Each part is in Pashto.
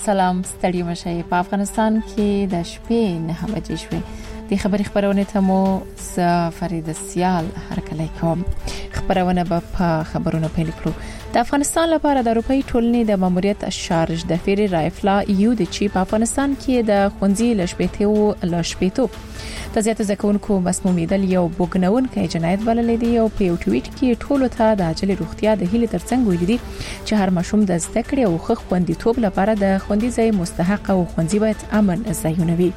سلام ستړي مشه. په افغانستان کې د شپې 9 بجې شوې. د خبري خبرونه ته مو فرید سیال هرکلی کوم. خبرونه په خبرونه پیل کړو. د افغانستان لپاره د اروپאי ټولنې د ماموریت شارج د فری رایفلا یو د چی په افغانستان کې د خونځي لشپېتو تزیات زکونکو مسمومیدل یو بوګنونکې جنایت بلل دي او په یو ټویټ کې ټولو ته د عاجل روغتیا د هیله ترڅنګ ویل دي چې هر ماشوم د زده کړې او خو خوندیتوب لپاره د خوندي ځای مستحق او خوندي باید امن ځایونه وي.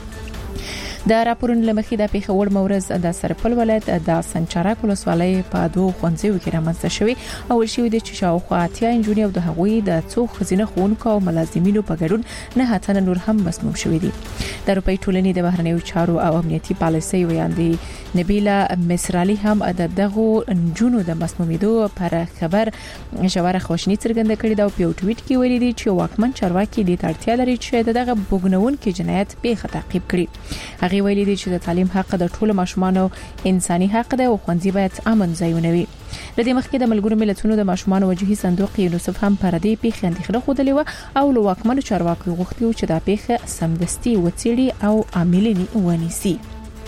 د راپورونو لمخې د پیښور مورز د سرپل ولایت د سنچارک ولسوالۍ په دوه خونځیو کې رامنځته شوی او شوی د شاوخوا اتیا انجنیر او د هغوی د څو خزینه خونکو او ملازمینو په ګډون نه هتنه نور هم مسموم شوی دي. د اروپאי ټولنې د بهرنیو چارو او امنیتي پالیسۍ ویاندې نبیله مصرالی هم د دغه انجونو د مسمومیدو پر خبر ژوره خوشنی څرګنده کړې ده او په ټویټ کې ویلي دي چې واکمن چارواکي د تړتیا لري چې دغه بوګنونکې جنایت به تعقیب کړي. ویلي دي چې د تعلیم حق د ټولو ماشومانو انساني حق دی او خوندي باید امن ځایونه وي. لدې مخکې د ملګرو ملتونو د ماشومانو وجهي صندوق یونیسف هم پر دې پیښه اندېښنه خوده و او لواکمنو چارواکو غوښتي چې دا پیښه سمدستي وڅېړي او عاملین ونیسي.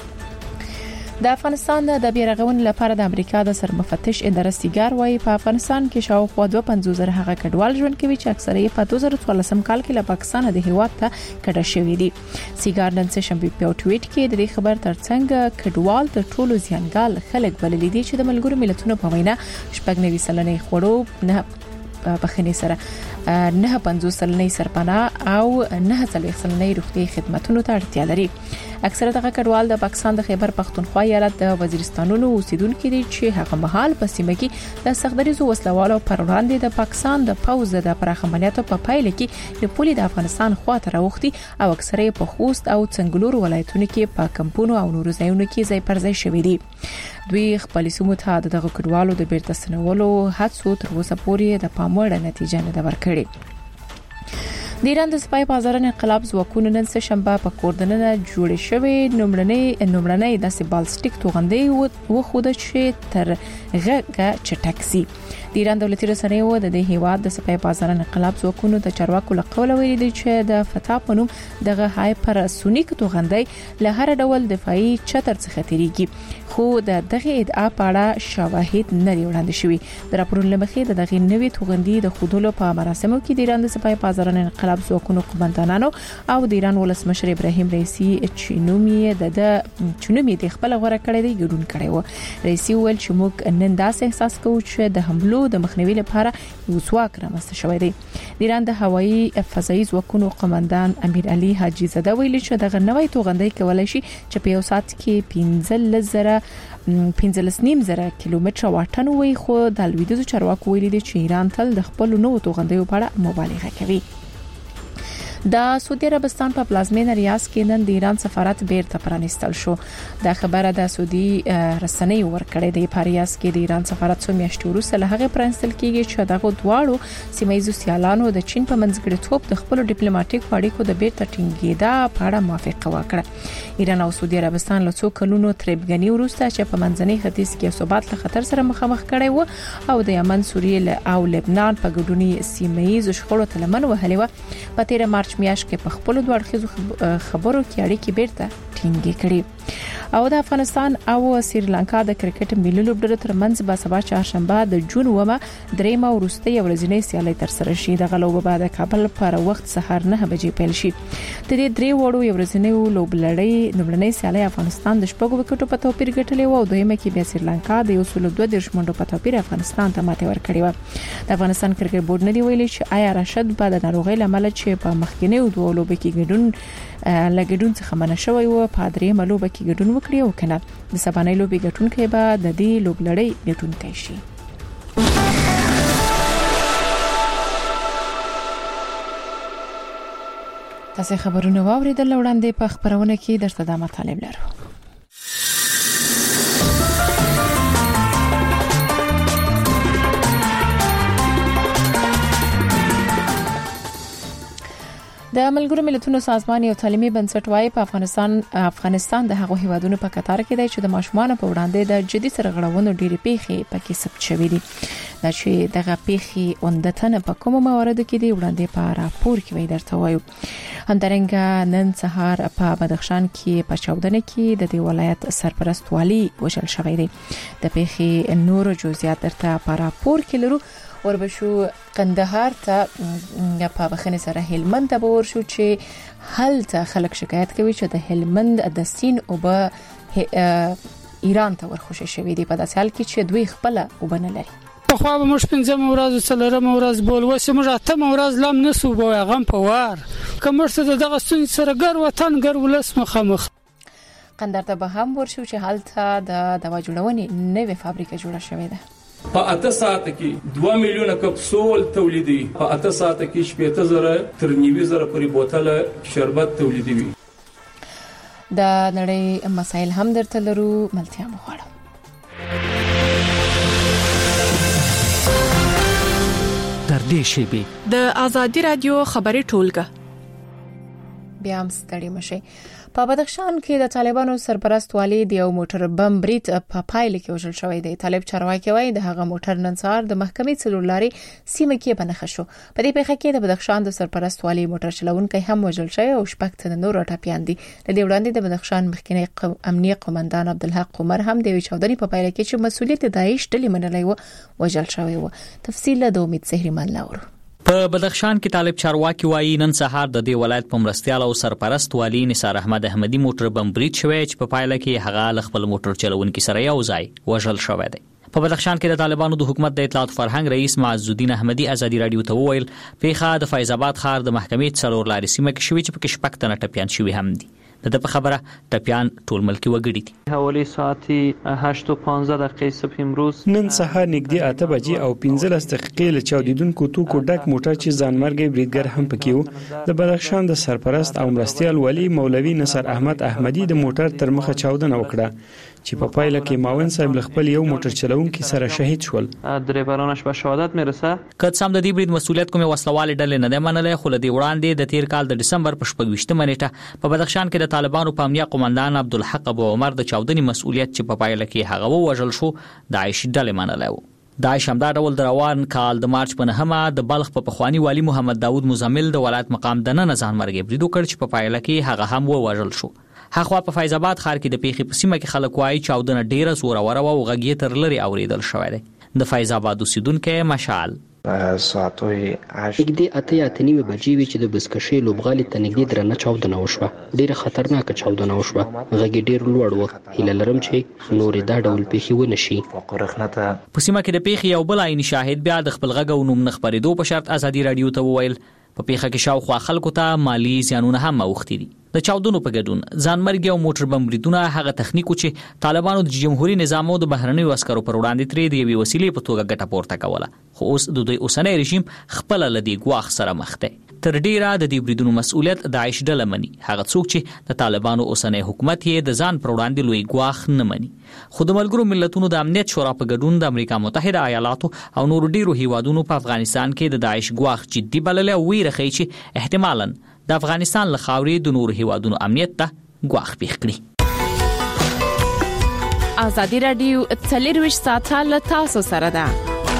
د افغانستان د بیرغون لپاره د امریکا د سرمفتش اداره سیګار وايي په افغانستان کې شاوخوا 250,000 هغه کډوال ژوند کوي چې اکثره یې په 2014 کال کې له پاکستان د هیواد ته کډه شوی دي. سیګار نن سه په ټویټ کې د خبر ترڅنګ کډوال د ټولو زیانګال خلک بلل دي چې د ملګرو ملتونو په وینا شپږ سلنې خړو نه بخنی سره 950 سلنې سرپناه او 9 سلنې روغتي خدماتونو ته اړتیا لري. اکثره دغه کډوال د پاکستان د خیبر پختونخوا ایالت د وزیرستانونو اوسیدونکو دي چې هغه مهال په سیمه کې د سختدریزو وسلوالو پر وړاندې د پاکستان د پوز د پراخ عملیاتو په پایله کې د پولي د افغانستان خواته راوختي او اکثره په خوست او څنګلور ولایتونو کې په کمپونو او نورو ځایونو کې ځای پر ځای شوي دي. دوی خپل سیمو ته دغه کډوالو د بیرته ستنولو هڅو تر اوسه پورې د پاموړ نتیجه نه ورکړي. د ایران د سپای بازار انقلاب ځواکونو نن سه شنبه په کوردننه جوړ شوی نمړنۍ د بالستیک توغندې و خود چې تر غږه چټکسي. د ایران دولتي رسنیو د هیواد د سپای بازار انقلاب ځواکونو د چارواکو لقول ویلي دي چې د فتح پنوم دغه هایپرسونیک توغندې له هر ډول دفاعي چتر څخه تیریږي خو دغه ادعا په اړه شواهد نه وړاندې شوي. د راپورونو لمخې دغه نوې توغندې د خودلو په مراسمو کې د ایران د سپای بازار انقلاب ځواکونو قومندانانو او د ایران ولسمشر ابراهیم رئیسی چنومي د خپل غوړه کړې دی ګډون کړي و. رئیسی ویل چې موږ نن داسې احساس کوو چې د حملو د مخنیوي لپاره یو ځواک رامنځته شوی دی. د ایران د هوایي فضایي ځواکونو قومندان امیر علي حاجی زاده ویل چې دغه نوې توغندې کولای شي چې په یو ساعت کې 15,000 کیلومتره واټن وي خو د لویدیځو چارواکو ویلي دي چې ایران تل د خپل نوو توغندیو په اړه مبالغه کوي. د سعودي عربستان په پلازمینه ریاض کې نن د ایران سفارت بیرته پرانیستل شو. دا خبره د سعودي رسنۍ ورکړې د پاریاس کې د ایران سفارت څو میاشتې وروسته له هغه پرانیستل کېږي چې دغه دواړو سیمایي سیالانو د چین په منځګړیتوب د خپل ډیپلوماټیک اړیکو د بیرته ټینګېدا په اړه موافقه وکړه. ایران او سعودي عربستان له څو کلونو تربګنی وروسته چې په منځني ختیځ کې ثبات له خطر سره مخامخ کړي وو او د یمن، سوریه او لبنان په ګډونی سیمایي شخړو ته لمن وهلې و. په 13 مارچ میاشت کې په خپل دوه اړخیزو خبرو کې اړیکې بیرته ټینګې کړې. او د افغانستان او سریلانکا د کرکټ ملي لوبډلو ترمنځ به سبا چهارشنبه د جون 3 ورځې ورځنۍ سیالي تر سره شي. د غلوب بعد کابل پر وخت سهار 9 بجې پیل شي. د دې درې وړو ورځنۍ لوبلړۍ سیالي افغانستان د شپږو وکټو په توپیر ګټلې و او دویمه کې بیا سریلانکا د 102 منډو په توپیر افغانستان ته ماته ورکړې و. د افغانستان کرکټ بورډ نه دی ویلي چې آیا راشد بعد د ناروغۍ لامل چې په مخکینی دوه لوبو کې ګډون څخه منع شوی و په درېمه لوبه کې ګډون وکړي او کنه د سبانۍ لوبې ګټونکي به د دې لوبلړۍ ګټونکي شي. تاسو خبرونه واوریدل وړاندې په خبرونه کې درته د مطالب لرو. د ملګرو ملتونو سازمان یو تعلیمي بنسټ وايي په افغانستان د هغو هیوادونو په کتار کې دی چې د ماشومان په وړاندې د جدي سرغړونو ډېری پیښې پکې ثبت شوې دي. دا چې دغه پیښې اوندتنه په کومو مواردو کې دی وړاندې په راپور کې وایي درته وایو. همدارنګه نن سهار په بدخشان کې په چاودنه کې د دې ولایت سرپرست والی وژل شوی دی. د پیښې نور جزئیات درته په راپور کې لرو. وربشو قندهار ته په بخنه سره هلمند ته ورشو چې هلته خلک شکایت کوي چې د هلمند د سین او به ایران ته ورخوشي شوی دی په داسې حال کې چې دوی خپل وبنه لري. خو به مش 15 ورځ څلورم ورځ بول وسه موږ اتم ورځ لم نسو به غم په وار کومه څه دغه سن سره ګر وطن ګر ولس مخامخ. قندهار ته به هم ورشو چې هلته د دوا جوړونې نوې فابریکه جوړه شوې ده. په 8 ساعت کې 2 میلیونه کپسول تولیدوي. په 8 ساعت کې 70,000 تر 90,000 پورې بوتل شربت تولیدوي. د نړۍ مسایل هم درته لرو ملتیا مغواړم. در دې شیبه د ازادي رادیو خبري ټولګه بیا هم ستړي مشي. په بدخشان کې د طالبانو سرپرست والی د یو موټر بم برید په پایله کې وژل شوی دی. طالب چارواکي وایي د هغه موټر نن سهار د محکمې څلورلاري سیمه کې بنخښ شو. په دې پیښه کې د بدخشان د سرپرست والی موټر چلونکي هم وژل شوی او شپږ تنه نور ټپيان دي. د دې وړاندې د بدخشان مخکنی امنیه قومندان عبدالحق عمر هم د چاودنې په پایله کې چې مسؤلیت داعش ډلې منلې و وژل شوی و. تفصیل د امید زهرمان لاور. په بدخشان کې طالب چارواکي وایي نن سهار د دې ولایت په مرستيال او سرپرست والی نثار احمد احمدي موټر بم برید شوی چې په پایله کې هغه خپل موټر چلونکي سره یو ځای وژل شوی دی. په بدخشان کې د طالبانو د حکومت د اطلاعات فرهنګ رئیس معز الدین احمدي ازادي رادیو ته وویل پیښه د فیض آباد ښار د محکمې څلورلاري سیمه کې شوې چې په کې شپږ تنه ټپيان شوي هم دي. د په خبره ټپيان ټول ملکی وګړي دي. حوالی ساعتی 8:15 دقیقې صبح امروز نن سهار نږدې 8 بجې او 15 دقیقې له چاودیدونکو توکو ډک موټر چې ځانمرګي بریدګر هم پکې وو د بدخشان د سرپرست او مرستيال ولی مولوي نصر احمد احمدي د موټر تر مخه چاودنه وکړه چې په پایله کې ماون صاحب خپل یو موټر چلونکي سره شهید شول. ډرایورانش به شهادت میرسه. که سم د دې برید مسؤلیت کومه وسلواله ډلې نه ده منلې خو لدی وړاندې د تیر کال د دسمبر په 28 نیټه په بدخشان کې د طالبانو په امنیه قومندان عبدالحق ابو عمر د چاودنې مسؤلیت چې په پایله کې هغه وژل شو داعش ډلې منلې و. داعش هم دا ډول روان کال د مارچ په 9 د بلخ په پخوانی والی محمد داوود مزمل د ولایت مقام د نه ځان مرګ برید وکړ چې په پایله کې هغه هم وژل شو. هغه په فیض آباد ښار کې د پیښې په سیمه کې خلک وایي چاودنه ډیره زوره او غږی تر لري اوریدل شوې ده. د فیض آباد اوسیدونکو مشال ساعتوي نږدې 8:09 بجې وی چې د بسکشې لوبغالي ته نږدې درنه چاودنه وشوه. ډیره خطرناک چاودنه وشوه. غږی ډیر لوړ و. هیله لرم چې نور دا ډول پیښې ونه شي. په سیمه کې د پیښې یو بل عین شاهد بیا د خپل غږ او نوم نخبرېدو په شرط ازادي رادیو ته وویل په پیښه کې شاوخوا خلکو ته مالی زیانونه هم اوختي دي. د چاودنو په ګډون ځانمرګي او موټر بم بریدونه هغه تخنیکو چې طالبانو د جمهوریت نظام او د بهرنیو عسکرو پر وړاندې ترې د یوې وسیلې په توګه ګټه پورته کوله. خو اوس د دوی اوسنی رژیم خپل لدی ګواخ سره مخ دی. تر ډیره د دې بریدونو مسؤلیت داعش ډله مني. هغه څوک چې د طالبانو اوسنی حکومت یې د ځان پر وړاندې لوی ګواخ نه مني. خو د ملګرو ملتونو د امنیت شورا په ګډون د امریکا متحده ایالاتو او نورو ډیرو هیوادونو په افغانستان کې د داعش ګواخ جدي بلل او ویره خي چې احتمالاً د افغانستان له خاورې د نورو هیوادونو امنیت ته ګواښ پیښ کړي. ازادي رادیو 24 ساعته له تاسو سره ده.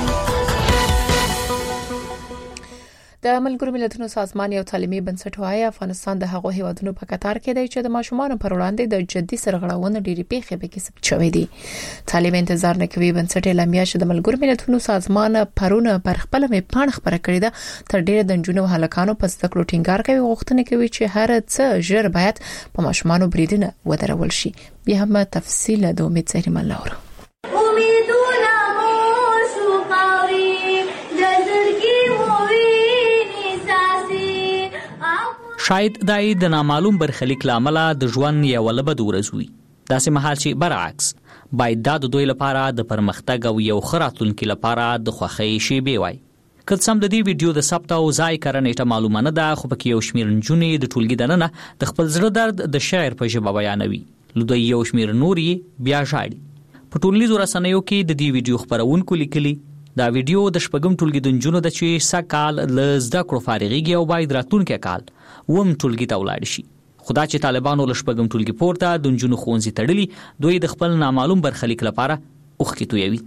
د ملګرو ملتونو سازمان یو تعلیمي بنسټ وايي افغانستان د هغو هیوادونو په کتار کې دی چې د ماشومان پر وړاندې د جدي سرغړونو ډېری پیښې پکې ثبت شوې دي. تعلیم انتظار نه کوي بنسټ اعلامیه چې د ملګرو ملتونو سازمان پرونه پر خپل پاڼه خبره کړې ده تر ډېر د نجونو هلکانو په زده کړو ټینګار کوي غوښتنه کوي چې هر څه ژر باید په ماشومان بریدنه ودرول شي. بیا هم تفصیل د امید زهرمان لاور. شاید دای د نامعلوم برخلیک لامل د ژوند یو لبد ورزوي. داسې مهال چې برعکس باید د دوی لپاره د پرمختګ او یو خراتونکو لپاره د خوخی شی بي وای. که څم د دې ویډیو د ثبت او ځای کړنې ته معلومه نه ده خو پکې یو شمیر نجونې د ټولګي دننه د خپل زړه درد د شاعر په ژبه بیانوي. لودي یو شمیر نوري بیا ژاړي. په ټولنیزو رسنیو کې د دې ویډیو خبرونکو لیکلي دا ویډیو د شپږم ټولګي د نجونو د چې سکال ل زده کړو فارغيږي او باید راتلونکي کال وم ټولګي ته ولاړ شي. خدا چې طالبانو ل شپږم ټولګي پورته د نجونو ښوونځي تړلي دوی د خپل نامعلوم برخلیک لپاره اوخکې تویوي.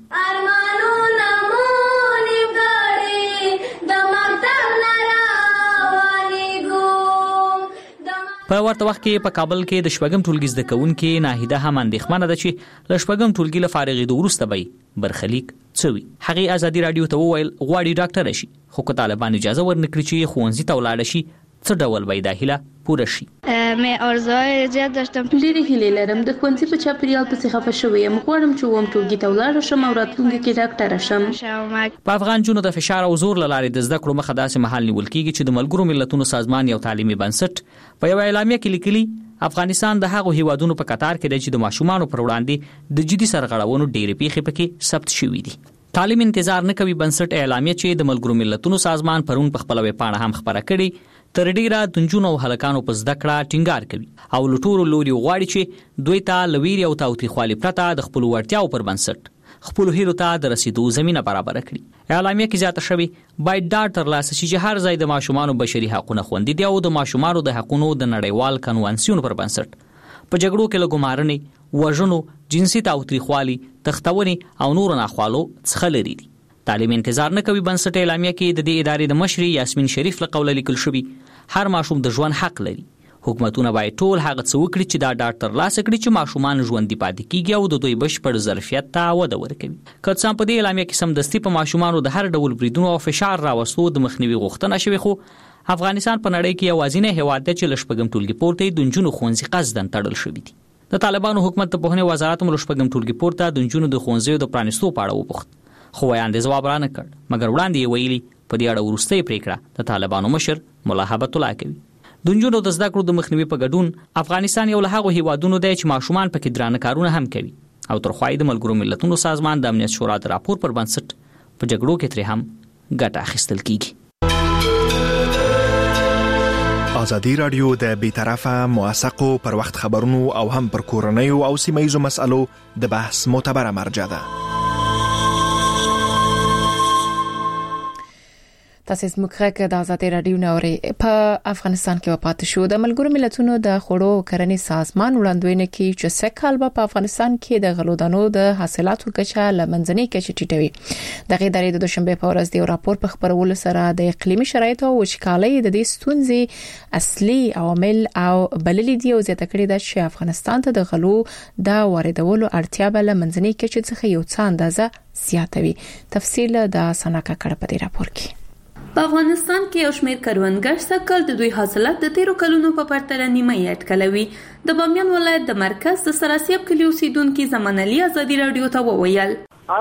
په ورته وخت کې په کابل کې د شپږم ټولګي زده کوونکي ناهیده هم اندېښمنه ده چې ل شپږم ټولګي له فارغېدو وروسته به برخلیک څه وي. هغې ازادي راډیو ته وویل غواړي ډاکټره شي، خو که طالبان اجازه ورنکړي چې ښوونځي ته ولاړه شي څه ډول به دا هیله پوره شي. مې ارزوهای زیات داشتم. ډېرې هیلې لرم د ښوونځي په چاپیریال پسې خفه شوې یم. غواړم چې اووم ټولګي ته ولاړه شم او راتلونکي کې ډاکټره شم. په افغان جنونو د فشار او زور له لارې د زده کړو مخه داسې مهال نیول کېږي چې د ملګرو ملتونو سازمان یو تعلیمي بنسټ په یوه اعلامیه کې لیکلي افغانستان د هغو هیوادونو په قطار کې دی چې د ماشومانو پر وړاندې د جدي سرغړونو ډېرې پیښې پکې ثبت شوي دي. تعلیم انتظار نه کوي بنسټ اعلامیه چې د ملګرو ملتونو سازمان پرون په خپله ویبپاڼه هم خپره کړې تر ډیره د نجونو او هلکانو په زده کړه ټینګار کوي او له ټولو لوري غواړي چې دوی ته له ویرې او تاوتریخوالي پرته د خپلو وړتیاو پر بنسټ خپلو هیلو ته د رسیدو زمینه برابره کړي. اعلامیه کې زیاته شوې باید ډاډ ترلاسه شي چې هر ځای د ماشومانو بشري حقونه خوندي دي او د ماشومانو د حقونو د نړیوال کنوانسیون پر بنسټ په جګړو کې له ګمارنې، وژنو، جنسي تاوتریخوالي، تښتونې او نورو ناخوالو څخه لري دي. تعلیم انتظار نه کوي بنسټ اعلامیه کې د دې ادارې د مشري یاسمین شریف له قوله لیکل شوي هر ماشوم د ژوند حق لري. حکومتونه باید ټول هغه څه وکړي چې دا ډاډ ترلاسه کړي چې ماشومان ژوندي پاتې کیږي او د دوی بشپړ ظرفیت ته وده ورکوي. که څه هم په دې اعلامیه کې سمدستي په ماشومانو د هر ډول بریدونو او فشار راوستو د مخنیوي غوښتنه شوې، خو افغانستان په نړۍ کې یوازینی هیواد دی چې له شپږم ټولګي پورته د نجونو ښوونځي قصداً تړل شوي دي. د طالبانو حکومت د پوهنې وزارت هم له شپږم ټولګي پورته د نجونو د ښوونځیو د پرانیستو په اړه وپوښت، خو ویاندې ځواب را نه کړ، مګر وړاندې یې ویلي په دې اړه وروستۍ پریکړه د طالبانو مشر ملا هبت الله کوي. د نجونو د زده کړو د مخنیوي په ګډون افغانستان یو له هغو هیوادونو دی چې ماشومان پکې درانه کارونه هم کوي او تر خوا یې د ملګرو ملتونو سازمان د امنیت شورا د راپور پر بنسټ په جګړو کې ترې هم ګټه اخیستل کیږي. ازادي راډیو د بیطرفه موثقو پر وخت خبرونو او هم پر کورنیو او سیمه‌ییزو مسألو د بحث معتبره مرجع ده. تاسو زموږ غږ د ازادي راډیو نوري په افغانستان کې وپات شو. د ملګرو ملتونو د خوړو کرنې سازمان وړاندوینه کوي چې سکهال په افغانستان کې د غلودانو د حاصلاتو کچه لمنځنۍ کچه ټیټوي. دغه ادارې د دوشنبه په ورځ د راپور په خبرولو سره د اقلیمي شرایطو او وچکالۍ د دې ستونزې اصلي عوامل او بللي دي او زیاته کړې ده چې افغانستان ته د غلو د واردولو اړتیا به لمنځنۍ کچه څخه یو څه اندازه زیاتوي. تفصیل د سناکا کړه په دې راپور کې. په افغانستان کې یو شمېر کروندګر سږ د دوی حاصلات د تیرو کلونو په پرتله نیمه یې اټکلوي. د بامیان ولایت د مرکز د سراسیب کلي اوسیدونکي زمان علي ازادي راډیو ته وویل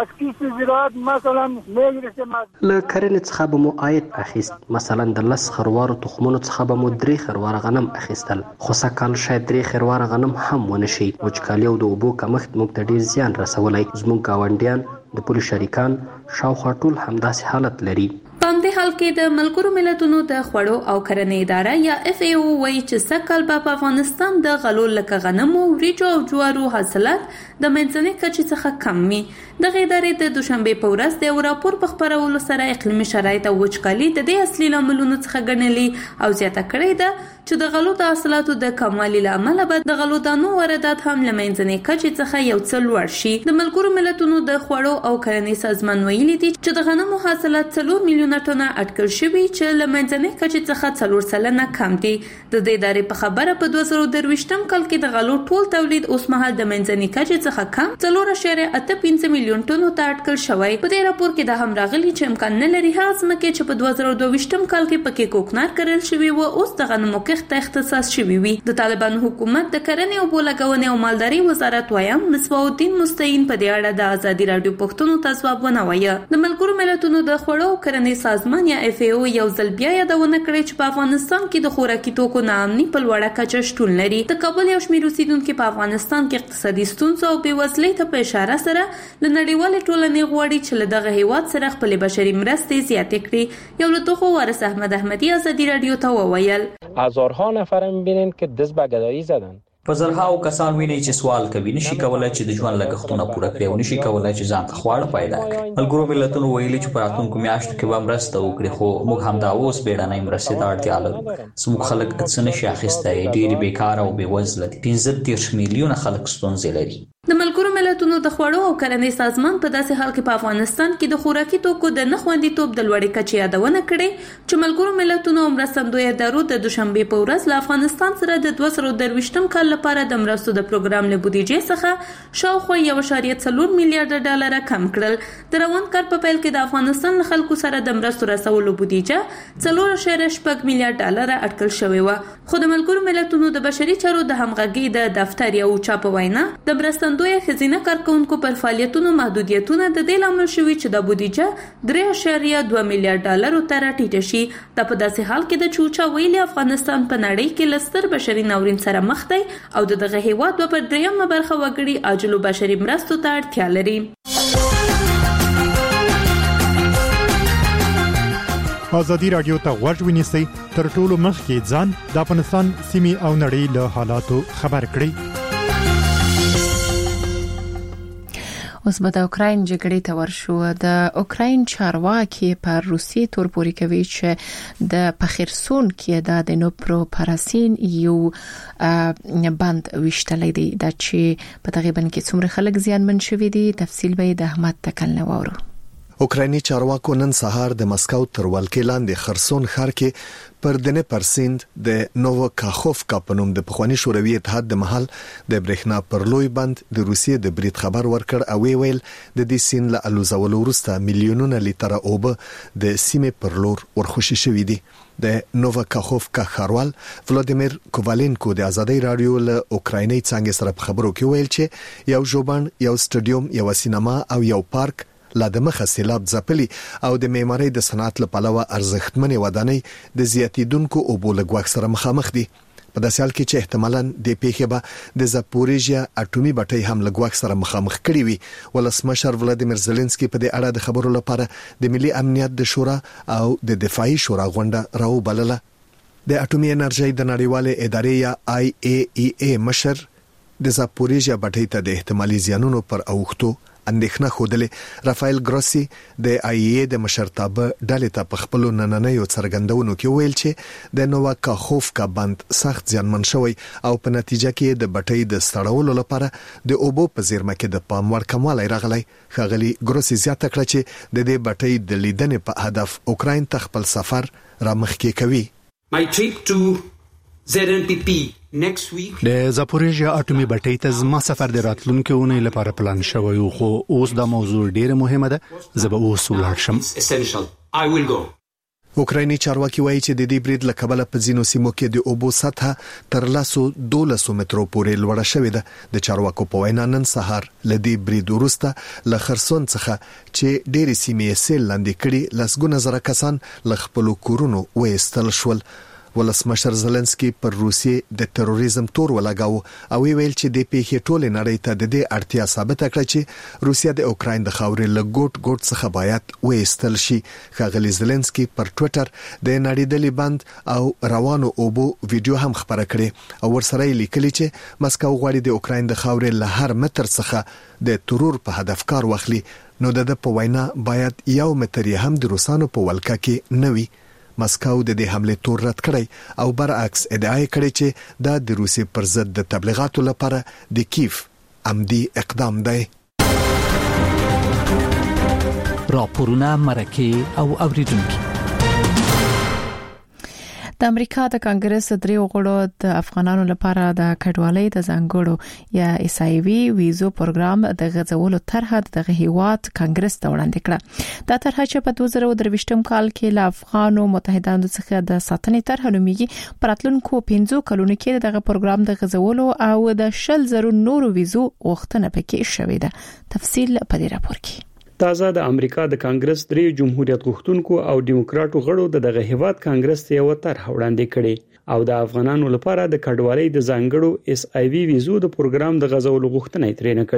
له کرنې څخه به مو عاید اخیست، مثلا د 10 خروارو تخمونو څخه به مو 3 خرواره غنم اخیستل، خو سږکال شاید 3 خرواره غنم هم ونه شي. وچکالي او د اوبو کمښت موږ ته ډیر زیان رسولی. زموږ ګاونډیان د پولي شریکان شاوخوا ټول همداسې حالت لري. په همدې حال کې د ملګرو ملتونو د خوړو او کرنې اداره یا FAO وایي چې سږکال په افغانستان د غلو لکه غنمو، وریجو او جوارو حاصلات د منځنۍ کچې څخه کم وي. دغه ادارې د دوشنبه په ورځ د یو راپور په خبرولو سره اقلیمي شرایط او وچکالي د دې اصلي لاملونو څخه ګڼلي او زیاته کړې ده چې د غلو د حاصلاتو د کموالي له امله به د غلو دانو واردات هم له منځنۍ کچې څخه یو څه لوړ شي. د ملګرو ملتونو د خوړو او کرنې سازمان ویلي دي چې د غنمو حاصلات 4 میلیونه ټنه اټکل شوي چې له منځنۍ کچې څخه 4% کم دي. د دې ادارې په خبره په 2023م کال کې د غلو ټول تولید اوس مهال د منځنۍ کچې څخه کم 4.85 میلیون ټنو ته اټکل شوی. په دې راپور کې د هم راغلي چې امکان نه لري هغه ځمکې چې په 2022م کال کې پکې کوکنار کرل شوی و اوس د غنمو کښت ته اختصاص شوی وي. د طالبانو حکومت د کرنې او بولګونې او مالداري وزارت وایم مصباح الدین مستعین په دې اړه د ازادي راډیو پښتنو ته ځواب ونوایه. د ملګرو ملتونو د خوړو او کرنې سازمان یا FAO یو ځل بیا یادونه کړې چې په افغانستان کې د خوراکي توکو ناامني په لوړه کچه شتون لري. د کابل یو شمېر اوسیدونکو په افغانستان کې اقتصادي ستونزې او بېوزلۍ ته په اشاره سره له نړیوالې ټولنې غواړي چې له دغه هیواد سره خپل بشري مرستې زیاتې کړي. یو له دغو وارث احمد احمدی ازادي راډیو ته وویل هزارها نفر می‌بینین که دست به گدایی زدن. په زرهاو کسان ویني چې سوال کوي نشي کولای چې د ژوند لګښتونه پوره کړي او نشي کولای چې ځان ته خواړه پیدا کړي. ملګرو ملتونو ویلي چې په راتلونکو میاشتو کې به مرسته وکړي، خو موږ همدا اوس بیړنۍ مرستې ته اړتیا لرو. زموږ خلک څه نشي اخیستی، ډېر بیکاره او بېوزله دي. 15 میلیونه خلک ستونزې لري. د ملګرو ملتونو د خوړو او کرنې سازمان په داسې حال کې په افغانستان کې د خوراکي توکو د نه خوندیتوب د لوړې کچې یادونه کړې چې ملګرو ملتونو مرستندوی ادارو د دوشنبه په ورځ له افغانستان سره د 2023م کال لپاره د مرستو د پروګرام له بودیجې څخه شاوخوا 1.4 میلیارډ ډالر کم کړل. د روان کال په پیل کې د افغانستان له خلکو سره د مرستو رسولو بودیجه 4.8 میلیارډ ډالر اټکل شوې و، خو د ملګرو ملتونو د بشري چارو د همغږي د دفتر یو چاپ وینا د مرستندوی خزینه کارکونکو پر فعالیتونو محدودیتونه د دې لامل شوي چې د بودیجه 3.2 میلیارډ ډالر ته راټیټه شي. دا په داسې حال کې د چوچا ویلي افغانستان په نړۍ کې لستر بشري ناورین سره مخ دی او دغه هیواد په دریمه برخه وګړي عاجلو بشري مرستو ته اړتیا لري. ازادي راډیو ته غوږ ونیسئ، تر ټولو مخکې ځان د افغانستان سیمې او نړۍ له حالاتو خبر کړئ. اوس به د اوکراین جګړې ته ورشو. د اوکراین چارواکي پر روسي تور پوري کوي چې د پخیرسون کې د دنوپرو پاراسین یو بند وشتلې دي د چې په تقریبا کې څومره خلک زیانمن شوي دي. تفصیل به د احمد تکل نوورو. اوکرایني چارواکو نن سهار د مسکو تر ولکې لاندې خرسون ښار کې پر دنپر سیند د نووکاخوفکا په نوم د پخوانی شوروي اتحاد د محل د برېښنا پر لوی بند د روسیې د برید خبر ورکړ او ویل د دې سیند له الوزولو وروسته میلیونونه لیټره اوبه د سیمې پر لور ورخوشي شوې دي. د نووکاخوفکا ښاروال ولادیمیر کووالینکو د ازادي رادیو له اوکرایني څنګه سره په خبرو کې ویل چې یو ژوبڼ، یو سټډیوم، یو سینما او یو پارک لا د مخه سیلاب ځپلي او د معمارۍ د صنعت لپاره ارزښتمنې ودانۍ د زیاتیدونکو اوبو لګوښ سره مخامخ دي. په داسې حال کې چې احتمالاً د پیښې به د زاپوریژیا اټومي بټۍ هم لګوښ سره مخامخ کړي وي. ولسمشر ولادیمیر زيلنسکي په دې اړه د خبرو لپاره د ملي امنیت د شورا او د دفاعي شورا غونډه راوبلله. د اټومي انرژي د نړیوالې ادارې یا IAEA مشر د زاپوریژیا بټۍ ته د احتمالي زیانونو پر اوښتو اندېښنه خوده. رافایل ګروسي د IAEA د مشرتابه ډلې ته په خپل نننیو څرګندونو کې ویل چې د نووکاخوفکا بند سخت زیانمن شوی او په نتیجه کې د بټۍ د ستړولو لپاره د اوبو په زیرمه کې د پام وړ کموالی راغلی. ښاغلي ګروسي زیاته کړه چې د دې بټۍ د لیدنې په هدف اوکراین ته خپل سفر را مخکې کوي. My trip to ZNPP د زاپوریژیا اټومي بټۍ ته زما سفر د راتلونکو اونۍ لپاره پلان شوی خو اوس دا موضوع ډیره مهمه ده. زه به اوس ولاړ شم. اوکرایني چارواکي وایي چې د دې برید له کبله په ځینو سیمو کې د اوبو سطحه تر 12 مترو پورې لوړه شوې ده. د چارواکو په وینا نن سهار له دې برید وروسته له خرسون څخه چې ډېری سیمې سیل لاندې کړي لسګونه زره کسان له خپل کورونو وایستل شول. ولسمشر زيلنسکي پر روسیې د تروریزم تور ولګاو او ویل چې د پیښې ټولې نړۍ ته د دې اړتیا ثابت کړه چې روسیا د اوکراین د خاورې له ګوټ څخه باید وایستل شي. ښاغلي زيلنسکي پر ټوئیټر د نړیدلې بند او روانو اوبو ویډیو هم خبره کړې او ورسره لیکلي چې مسکو غواړي د اوکراین د خاورې له هر متر څخه د ترور په هدف کار واخلي. نو د په وینا باید 1 متر هم د روسانو په ولکه کې نه وي. مسکو د دې حمله تور رد کړی او برعکس ادعا کړې چې دا د روسي پر ضد د تبلیغاتو لپاره د کیف عمدي اقدام دی. راپورونه مرکه او اوریدونکو. د امریکا د کانګرس درې غړو د افغانانو لپاره د کډوالۍ د ځانګړو یا SIV ویزو پروګرام د غځولو طرح د هیواد کانګرس ته وړاندې کړه. دا طرح چې په 2023م کال کې له افغانو متحدانو څخه د ساتنې طرح نوميږي، پراتلونکو 5 کلونو کې دغه پروګرام د غځولو او د 10,000 نورو ویزو غوښتنه پکې شوې ده. تفصیل په دې راپور کې. تازه د امریکا د کانګرس درې جمهوریت غوښتونکو او دیموکراتو غړو دغه هیواد کانګرس ته یو طرح وړاندې کړي او د افغانانو لپاره د کډوالۍ د ځانګړو SIV ویزو د پروګرام د غځولو غوښتنه یې ترې نه کړې.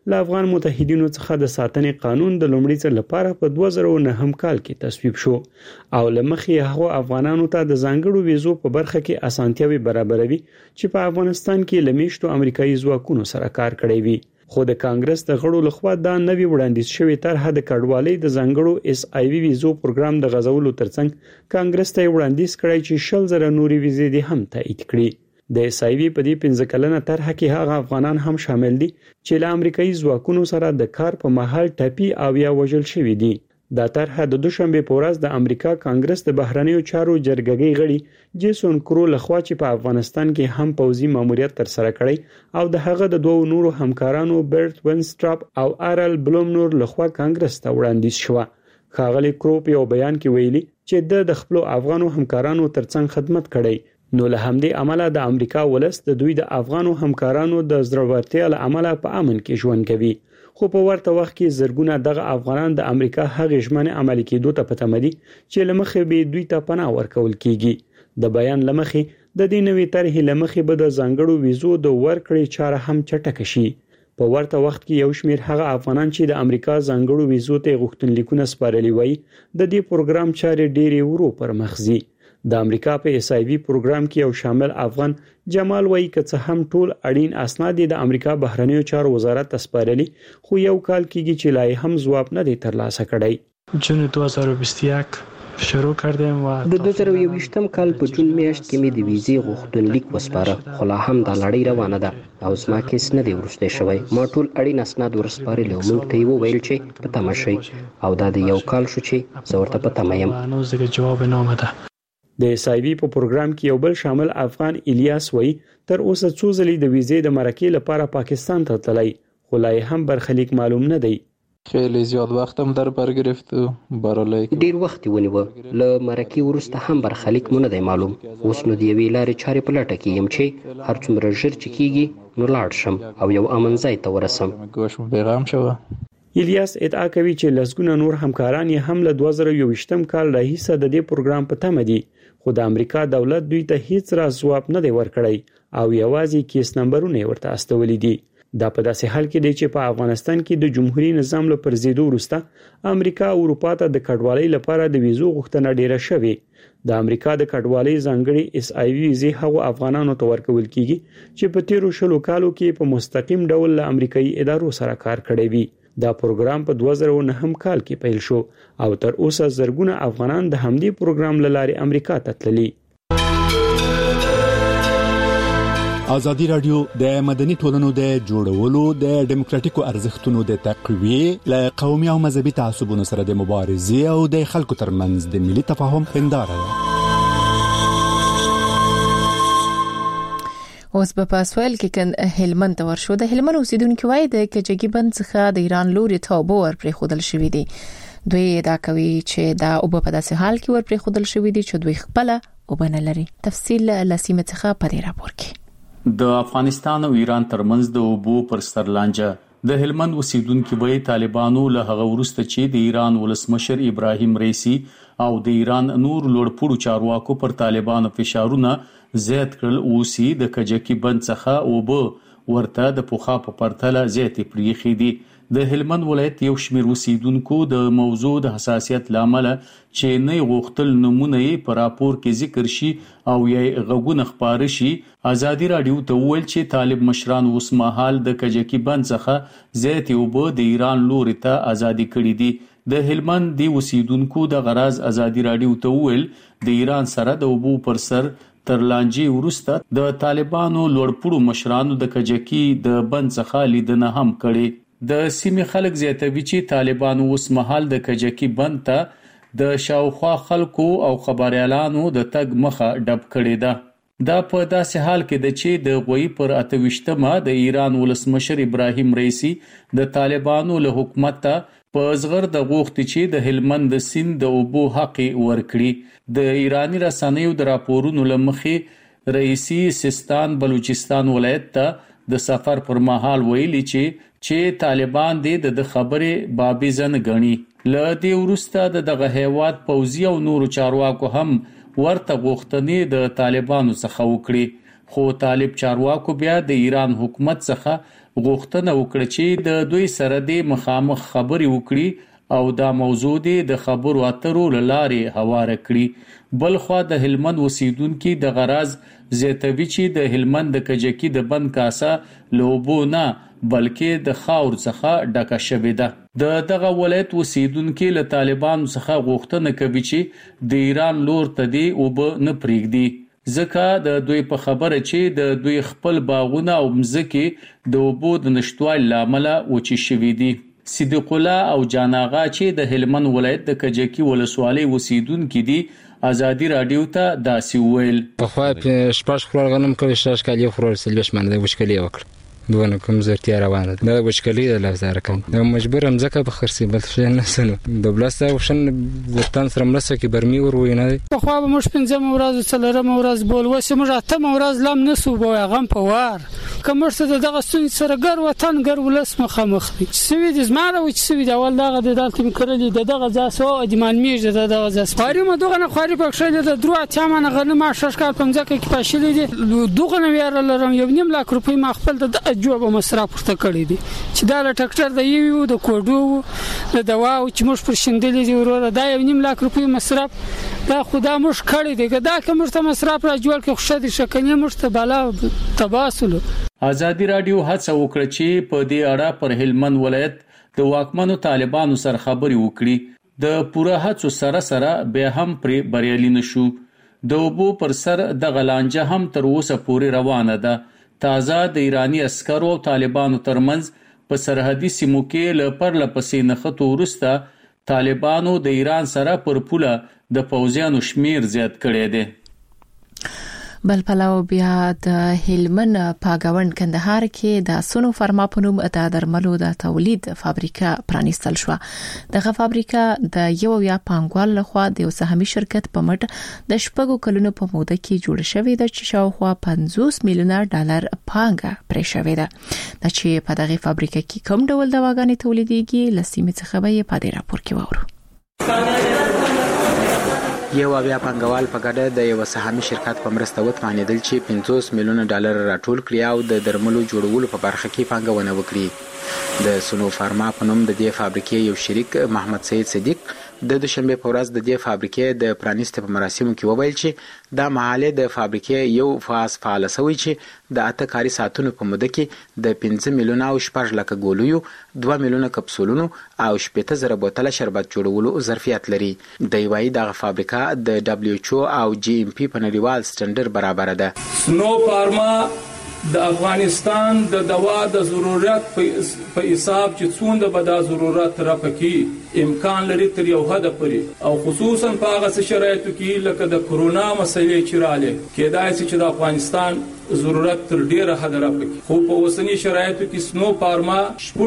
له افغان متحدینو څخه د ساتنې قانون د لومړي ځل لپاره په 2009 کال کې تصویب شو او لمخې هغه افغانانو ته د ځانګړو ویزو په برخه کې اسانتیاوي برابروي چې په افغانستان کې لمیشتو امریکایي ځواکونو سره کار کړی وي. خو د کانګرس د غړو لخوا دا نوی وړاندیز شوی طرحه د کډوالۍ د ځانګړو اس آی وی ویزو پروګرام د غزولو ترڅنګ کانګرس ته وړاندیز کړی چې 100,000 نوري ویزې دي هم تایید کړي. د اس آی وی په دې 15 کلنه طرحه کې هغه افغانان هم شامل دي چې له امریکایي ځواکونو سره د کار په مهال ټپي او یا وژل شوی دي. دا طرحه د دوشنبه په ورځ د امریکا کانګرس د بهرنیو چارو جرګګي غړي جیسون کرو لخوا چې په افغانستان کې هم پوځي ماموریت تر سره کړی او د هغه د دوه نورو همکارانو برت وینستراپ او آرل بلومنور لخوا کانګرس ته وړاندیز شو. ښاغلي کرو په یو بیان کې ویلي چې د خپل افغانو همکارانو ترڅنګ خدمت کړی نو له همدې عمله د امریکا ولس د دوی د افغانو همکارانو د زړورتیا له عمله په امن کې ژوند کوي. خو په ورته وخت کې زرګونه دغه افغانان د امریکا هغه ژمنه عملي کېدو ته پتمدي چې لمخې به دوی ته پناه ورکول کیږي. د بیان لمخې د دې نوې طرحې لمخې به د ځانګړو ویزو د ورکړې چاره هم چټک شي. په ورته وخت کې یو شمېر هغه افغانان چې د امریکا ځانګړو ویزو ته غوښتنلیکونه سپارلي وای د دې پروګرام چارې ډېرې ورو پرمخزي. د امریکا په اس آی وی پروګرام کې یو شامل افغان جمال وای کڅ هم ټول اړین اسناد د امریکا بهرنیو چارو وزارت تسپارلي خو یو کال کېږي چې لای هم جواب نه دی ترلاسه کړی. جون 2021 شروع کردیم و د 2021 کال په جون میاشت کې مې د ویزې غوښتنلیک وسپاره خو لا هم د لړۍ روانه ده او زما کیس نه دی ورسته شوی. ما ټول اړین اسناد ورسپارل او موږ ته یې وویل چې په تمه شئ او دا د یو کال شو چې زه ورته په تمه یم. نو زه جواب نه آمده. د اس آی وی په پروګرام کې یو بل شامل افغان الیاس وای تر اوسه څو ځلې د ویزې د مرکې لپاره پاکستان ته تللی خو لا هم برخلیک معلوم نه دی. خیلی زیاد وختم در بر گرفت و برای ډیر وخت ونیو له مرکې وروسته هم برخلیک مونږ نه دی معلوم. اوس نو دی وی لارې چارې په لټه کې يم چې هر څومره ژر چې کیږي نو لاړ شم او یو امن ځای ته ورسم. گوشم پیغام شوه. الیاس ادعا کوي چې لسګونه نور همکاران یې هم له 2021 کال راهیسه د دې پروګرام په تمه دي خو د امریکا دولت دوی ته هیڅ راز جواب نه دی ورکړی او یوازې کیس نمبرونه ورته استولې دي. دا په داسې حال کې دی چې په افغانستان کې د جمهوریت نظام له پرځېدو وروسته امریکا او اروپا ته د کډوالۍ لپاره د ویزو غوښتنه ډیره شوې. د امریکا د کډوالۍ ځانګړي اس آی وی ویزې هغو افغانانو ته ورکول کیږي چې په تیرو شلو کالو کې په مستقیم ډول له امریکایي ادارو سره کار کړی وي. دا پروګرام په 2009 کال کې پیل شو او تر اوسه زرګونه افغانان د همدې پروګرام له لارې امریکا ته تللي. ازادي رادیو د مدني ټولنو د جوړولو د ډیموکراتیکو ارزښتونو د تقویې له قومي او مذهبي تعصبونو سره د مبارزې او د خلکو ترمنځ د ملي تفاهم هنداره ده. اوس په پاسوال کې هلمند ته ورشو. د هلمند اوسیدونکو وایي د کجګي بند څخه د ایران لوري ته اوبه ورپرې خودل شوې دي. دوی دا کوي چې دا اوبه په داسې حال کې ورپرې خودل شوې دي چې دوی خپل اوبه نه لري. تفصیل لسیمه څخه په دې راپور کې. د افغانستان او ایران ترمنځ د اوبو پر سترلانجه د هلمند اوسیدونکو وایي طالبانو له هغه وروسته چې د ایران ولسمشر ابراهیم رئیسی او د ایران نور لوړپوړو چارواکو پر طالبانو فشارونه زیات کړل اوسي د کجکی بند څخه اوبه ورته د پوخا په پرتله زیات پریخي دي. د هلمند ولایت یو شمېر اوسیدونکو د موضوع د حساسیت لامل چې نه غوښتل نمونه یې په راپور کې ذکر شي او یې غوونه خبر شي ازادي رادیو ته ویل چې طالب مشران اوس مهال د کجکی بند څخه زیات اوبه د ایران لوري ته ازادي کړې دي. د هلمند دی اوسیدونکو د غراز ازادي رادیو ته ویل د ایران سره د اوبو پر سر تر لانجې وروسته د طالبانو لوړپوړو مشرانو د کجکی د بند څخه لیدنه هم کړې. د سیمې خلک زیاتوي چې طالبانو اوس مهال د کجکی بند ته د شاوخوا خلکو او خبريالانو د تګ مخه ډب کړې ده. دا په داسې حال کې د چې د غوي پر 28مه د ایران ولسمشر ابراهیم رئیسی د طالبانو له حکومت ته په زغر د غوښتي چې د هلمند سیند د اوبو حق ورکړي. د ایرانی رسنیو د راپورونو لمخې رئیسی سیستان بلوچستان ولایت ته د سفر پر مهال ویلي چې طالبان د خبرې بابیزن غني. ل دې ورسته دغه هیواد پوځي او نورو چارواکو هم ورته غوښتنې د طالبانو څخه وکړي خو طالب چارواکو بیا د ایران حکومت څخه غوښتنه وکړه چې د دوی سره د مخامخ خبرې وکړي او دا موضوع د خبرو اترو لارې هواره کړي. بلخوا د هلمند اوسیدونکو د غراز زیاتوي چې د هلمند د کجکی د بند کاسه لوبو نه بلکې د خاور څخه ډکه شوې ده. دغه ولایت اوسیدونکو له طالبانو څخه غوښتنه کوي چې د ایران لور ته دی او به نه پریږدي ځکه د دوی په خبره چې د دوی خپل باغونه او مځکې د اوبو د نشټوالي لامل وچی شوې دي. صدیق الله او جان آغا چې د هلمند ولایت د کجکی ولسوالۍ اوسیدونکو دي ازادي رادیو ته داسې ویل. په خو په شپږ خور غنم کړی شاش کالي خور سلبش منده وشکلی وکړ دونه کوم زرتیا روانه ده د وشکلی د لزار کم د مجبور هم ځکه په خرسي بل شي نه سنو د بلاسته وشن وطن سره ملسه کې برمي ور وینه په خو به مش پنځم ورځ څلورم ورځ بول وسه مجه اتم ورځ لم نسو بو غم په وار کومرته دغه سن سره ګر وطن ګر ولس مخامخ دي سوي د زماره و چې سوي د اول دغه د دالت کړلې دغه ځاسو ادمان میږي دغه ځاس خاري مو دغه نه خاري په شله د درو اتیامه غنم شش کال پمځه کې پاشلې دي دغه نه ویار لرم یو نیم لاک روپۍ ما خپل د جواب مصرف ورته کړی دي چې دا له ټاکټر د یو د کوډو د دوا او چې موږ پر شندلې دي وروره دا یو نیم لاک روپۍ مصرف دا خدا موږ کړی دی دا کوم ورته مصرف را جوړ کې خوشاله شکنه موږ ته بالا تباسل. ازادي رادیو هڅه وکړه چې په دې اړه پر هلمند ولایت د واکمنو طالبانو سره خبري وکړي د پوره هڅو سره به هم پر بریالي نشو. د وبو پر سر د غلانجه هم تر اوسه پورې روانه ده. تازه د ایرانی عسکرو او طالبانو ترمنځ په سرحدي سیمو کې لپاره پسې نخښتو ورسته طالبانو د ایران سره پر پوله د پوځیانو شمیر زیات کړی دی. بل پلاو بیا د هلمند پاګاوند کندهار کې د سونو فارما په نوم د درملو د تولید فابریکه پرانیستل شو. دغه فابریکه د یو یا پانګوال لخوا د یو سهمي شرکت په مټ د شپږو کلونو په موده کې جوړ شوې ده چې شاوخوا 50 میلیونه ډالر پانګه پرې شوې ده. د چې په دغه فابریکه کې کوم ډول دواګانې تولیدېږي لسیمه څخه به په دې راپور کې وورو. یو بیا پنګوال په ګډه د یو سهامي شرکت په مرسته وتمانېدل چې 50 میلیونه ډالر راټول کړي او د درملو جوړولو په برخه کې پانګونه وکړي. د سونو فارما په نوم د دې فابریکې یو شریک محمد سید صدیق د دوشنبه په ورځ د دې فابریکې د پرانیست په مراسمو کې وویل چې د محاله د فابریکې یو فعال سوی چې د اته کاري ساعتونو په موده کې د 15 میلیونه او 14 لک ګولیو 2 میلیونه کپسولونو او 18000 بوتله شربت جوړولو ظرفیت لري. د یوې دغه فابریکه د WHO او GMP په نړیوال سټنډرډ برابر ده. سنو فارما د افغانستان د دوا د ضرورت په حساب چې څومره به د ضرورت را پکې امکان لري تر یو حد پورې او خصوصا په هغه شرایطو کې لکه د کورونا مسلې چې رااله کېدای شي چې د افغانستان ضرورت تر ډیره حد را پکې خو په اوسنی شرایطو کې سنو فارما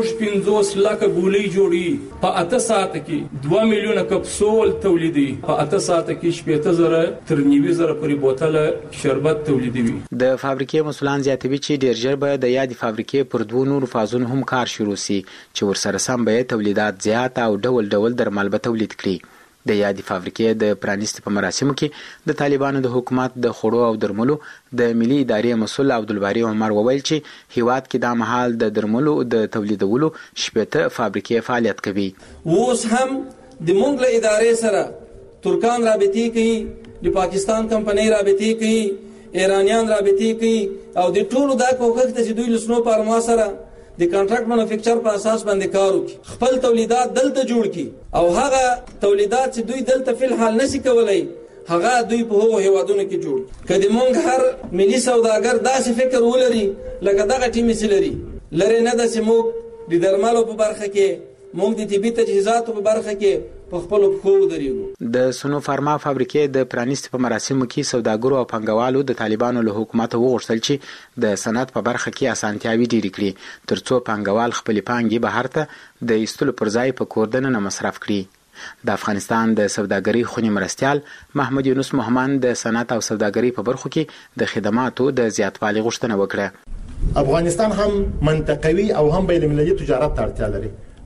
50 لک ګولۍ جوړي په 8 ساعت کې 2 میلیونه کپسول تولیدي په 8 ساعت کې 18000 تر 90000 پورې بوتله شربت تولیدوي. د فابریکې مسولان زیاتوي چې ډیر ژر به د یادې فابریکې پر دوه نور فازونو هم کار شروع شي چې ورسره سم به تولیدات زیات او ډول درمل به تولید کړي. د یادې فابریکې د پرانیست په مراسمو کې د طالبانو د حکومت د خړو او درملو د ملي ادارې مسول عبدالباری عمر وویل چې هیواد کې د مهال د درملو د تولیدولو شپته فابریکې فعالیت کوي. اوس هم د مونږ له ادارې سره ترکان رابطې کوي، د پاکستان کمپنۍ رابطې کوي، ایرانیان رابطې کوي او د ټولو دا کوښښ ته چې دوی لسنو پارما سره د کانټراکټ مانوفیکچر په اساس باندې کار وکړي، خپل تولیدات دلته جوړ کړي او هغه تولیدات چې دوی دلته فل حال نشي کولای هغه دوی په هغو هیوادونو کې جوړ کړي. موږ هر ملي سوداګر داسې فکر ولري لکه دغه ټیم سلري لري نه د سمو د درملو په برخه کې موږ د طبي تجهیزاتو په برخه کې په خپل خو درېږو. د سونو فارما فابریکې د پرانیست په مراسمو کې سوداګرو او پنګوالو د طالبانو له حکومت وغوښتل چې د صنعت په برخه کې اسانتیاوي ډېرې کړي ترڅو پنګوال خپل پانګې بهر ته د ایستلو پر ځای په کور دننه مصرف کړي. د افغانستان د سوداګرۍ خونی مرستیال محمد یونس محمد د صنعت او سوداګرۍ په برخو کې د خدماتو د زیاتوالي غوښتنه وکړه. افغانستان هم منطقوي او هم بین المللي تجارت ته اړتیا لري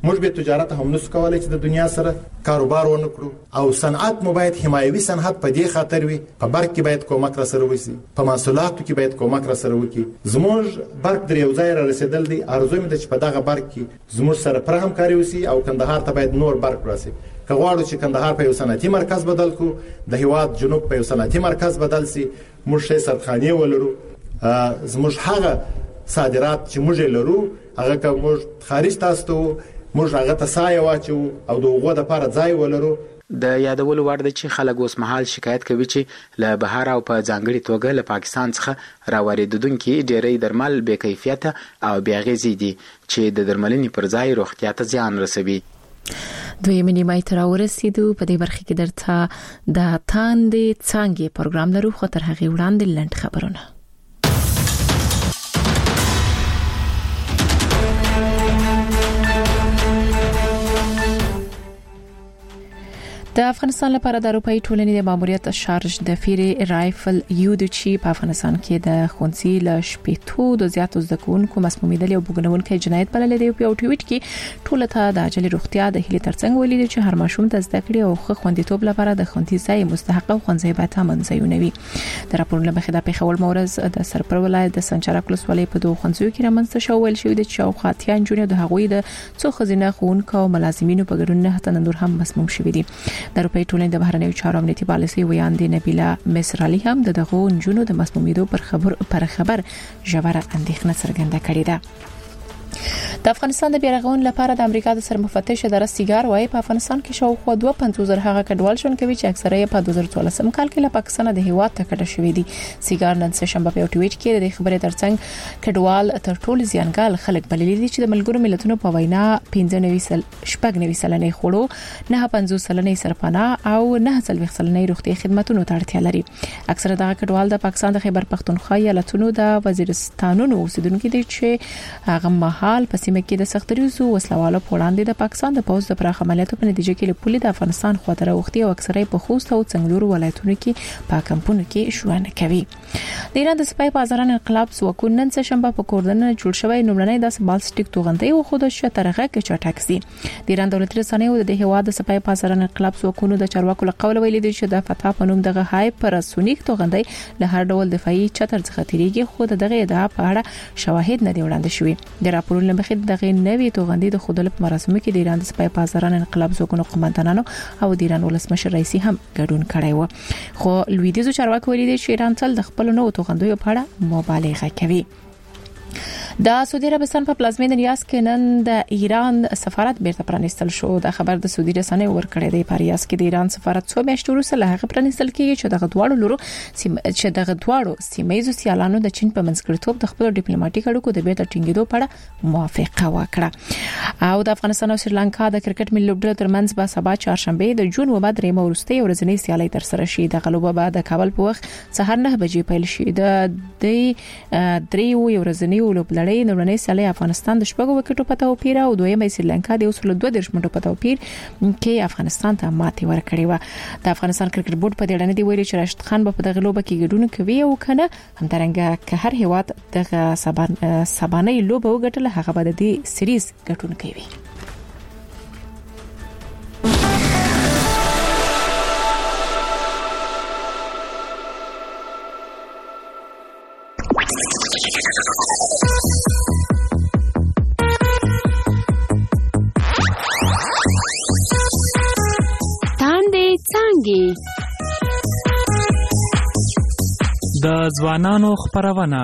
موږ به تجارت هم نس کولای چې د دنیا سره کاروبار ونکړو او صنعت مو باید حمایوي صنعت په دې خاطر وي په برق کې باید کومک را سره وشي په محصولاتو کې باید کومک را سره وکړي زموږ برق در یو ځای را رسیدل دي ارزو مې چې په دغه برق کې زموږ سره پر همکاري وشي او کندهار ته باید نور برق راسي که غواړو چې کندهار په یو صنعتي مرکز بدل کو د هیواد جنوب په یو صنعتي مرکز بدل سي موږ شې سرخانه ولرو زموږ هغه صادرات چې موږ لرو هغه که موږ خارج تاسو موږ هغه ته سایه واچو او دغه د لپاره ځای ولرو. د یادولو وړ د چې خلک اوس مهال شکایت کوي چې له بهر او په ځانګړي توګه له پاکستان څخه راوړېدونکي ډېری درمل بې کیفیته او بې اغېزې دي چې د درملنې پر ځای روغتیا ته زیان رسوي. دوی منیمای تر ورسېدو په دې برخه کې درته د تاندې څنګه پروګرام لرو خو تر هغه وړاندې لنډ خبرونه. د افغانستان لپاره د اروپאי ټولنې د ماموریت شارج د فیری رایفل یو د چی په افغانستان کې د خونسي ل شپېتو د زیاتو ځکونکو مسمومیدل او بګنونکو جنایت بلل دی په ټویټ کې ټوله ته د عاجل روغتیا د هلي ترڅنګ ولید چې هر ماشوم د زده کړې او خو خوندیتوب لپاره د خونتي ځای مستحق او خونځي به تامنځيونوي. د راپورونو مخې د پیښور مورز د سرپر ولایت د سنچرک ولسوالۍ په دوه خونځو کې رامنځته شوول شوې د چوخاتیان جوړ د هغوی د څو خزینه خونکو او ملازمینو په ګډون نه تن نور هم مسموم شوې دي. د اروپאי ټولنې د بهرنیو چارو امنیتي پالیسي ویاندې نبیله مصر علي هم دغه جنونو د مسمومیدو پر خبر ژوره اندېښنه څرګنده کړې ده. د افغانستان د بیرغون لپاره د امریکا د سرمفتش اداره سیګار وايي په افغانستان کې شاوخوا 250,000 هغه کډوال شون کوي چې اکثره یې په 2014 کال کې له پاکستان د هیواد ته کډه شوې دي. سیګار نن سه شنبه په ټویټ کې د خبرې ترڅنګ کډوال تر ټولو زیانګال خلک بللي دي چې د ملګرو ملتونو په وینا 95 سلنې خړو 950 سلنې سرپناه او 9 سلنې روغتي خدماتو ته اړتیا لري. اکثره دغه کډوال د پاکستان د خیبر پختونخوا ایالتونو د وزیرستانونو اوسیدونکو دي چې هغه مهال په سیمه کې د سختریزو وسلوالو په وړاندې د پاکستان د پوځ د پراخ عملیاتو په نتیجه کې له پولي د افغانستان خواته وختي او اکثره په خوست او څنګلورو ولایتونو کې په کمپونو کې ژوند کوي. د ایران د سپای بازاران انقلاب ځواکونو نن شنبه په کوردن جوړ شوی نوملنۍ د بالستیک توغندۍ او خود شترغه کې چټاکسي. د ایران دولتي رسنیو د هیواد د سپای بازاران انقلاب ځواکونو د چارواکو له قول ویلي دي چې د فتح په نوم دغه هایپرسونیک توغندۍ له هر ډول دفاعي چتر څخه تیریږي خو دغه ادعا په اړه شواهد نه دی وړاندې شوی. د راپورونو مخې دغه نوې توغندۍ د خودل په مراسمو کې د ایران د سپای بازاران انقلاب ځواکونو قوماندانانو او د ایران ولسمشر رئیسي هم ګډون کړی و. خو لویدیزو چارواکي ویلي دي چې ایران تل د خپل نوو توغندیو په اړه مبالغه کوي. د سعودي عربستان په پلازمینه ریاض کې نن د ایران سفارت بیرته پرانیستل شو. د خبر د سعودي رسنیو ورکړی دی. په ریاض کې د ایران سفارت څو میاشتې وروسته له هغه پرانیستل کیږي چې دغه دواړو سیمایي سیالانو د چین په منځګړیتوب د خپل ډیپلوماټیک اړیکو د بیرته ټینګېدو په اړه موافقه وکړه. او د افغانستان او سریلانکا د کرکټ ملي لوبډلو ترمنځ به سبا چهارشنبه د جون و بعد درېمه ورستي ورځنی سیالي تر سره شي. د غلوبه بعد د کابل په وخت سهار 9 بجې پیل شي. د دریو ورځنی لوبډلې نړۍ سیالي افغانستان د شپږو وکټو په توپیر او دویمه سریلانکا د 2.2 منټو په توپیر کې افغانستان ته ماتې ورکړې و. د افغانستان کرکټ بورډ په دې اړه دی ویلي چې راشد خان په دغه لوبه کې ګډون کوي او کنه همدارنګه که هر هیواد دغه سبانه لوبه وګټله هغه به د دې سریز ګټون کوي. د ځوانانو خبرونه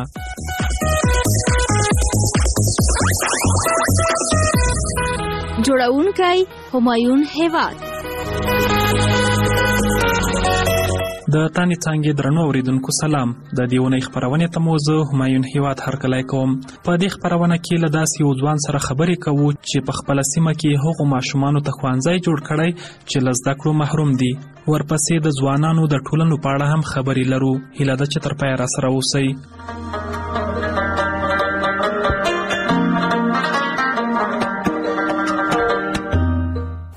جوړونکی همایون هیواد د تانی څنګه درنو اوریدونکو سلام. د دیونې خبرونه ته موضوع همایون هیواد هرکلای کوم. په دې خبرونه کې له داسې یو ځوان سره خبرې کوو چې په خپل سیمه کې هغو ماشومانو ته خوانځي جوړ کړي چې له زده کړو محروم دي. ورپسې د ځوانانو د ټولنو په اړه هم خبرې لرو. هیله ده چې تر پایه را سره اوسئ.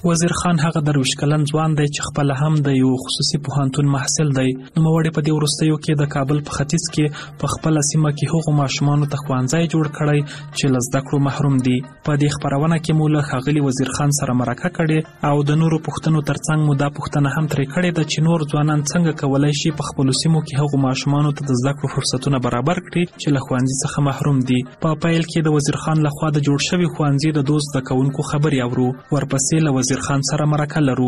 وزیر خان هغه درویش کلن ځوان دی چې خپل هم د یو خصوصي پوهنتون محصل دی. نوموړی په دې وروستیو کې د کابل په ختیځ کې په خپل سیمه کې هغو ماشومانو ته ښوونځی جوړ کړی چې له زده کړو محروم دي. په دې خپرونه کې مو له ښاغلي وزیر خان سره مرکه کړې او د نورو پوښتنو ترڅنګ مو دا پوښتنه هم ترې کړې ده چې نور ځوانان څنګه کولی شي په خپلو سیمو کې هغو ماشومانو ته د زده کړو فرصتونه برابر کړي چې له ښوونځي څخه محروم دي. په پیل کې د وزیر خان لخوا د جوړ شوي ښوونځي د دوست زده کوونکو خبرې اورو. ورپسې له وزیر خان سره مرکه لرو.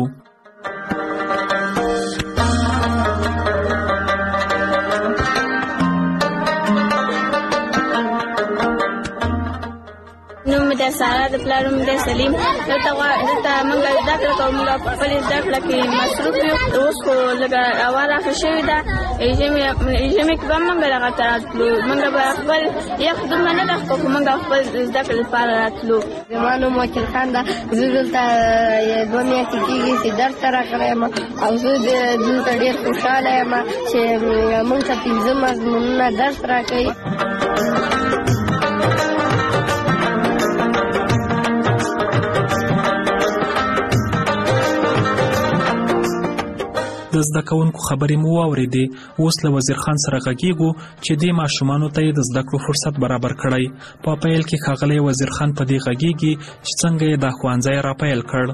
د سارا د پلار نوم دی سلیم. دلته موږ زده کړه کوو، موږ په خپلې زده کړه کې مصروف یو. اوس خو لږه هوا راښه شوې ده، ژمي کې به موږ دغه ته راتلو. موږ به خپل یخ دومره نه ده خو موږ خپل زده کړې لپاره راتلو. زما نوم وکیل خان ده. زه دلته 2 میاشتې کېږي چې درس ته راغلی یم او زه دلته ډېر خوشحاله یم چې موږ ته 15 مضمونونه درس راکوي. د زده کوونکو خبرې مو واورېدې. اوس له وزیر خان سره غږیږو چې دې ماشومانو ته یې د زده کړو فرصت برابر کړی. په پیل کې ښاغلی وزیر خان په دې غږیږي چې څنګه یې دا ښوونځی راپیل کړ.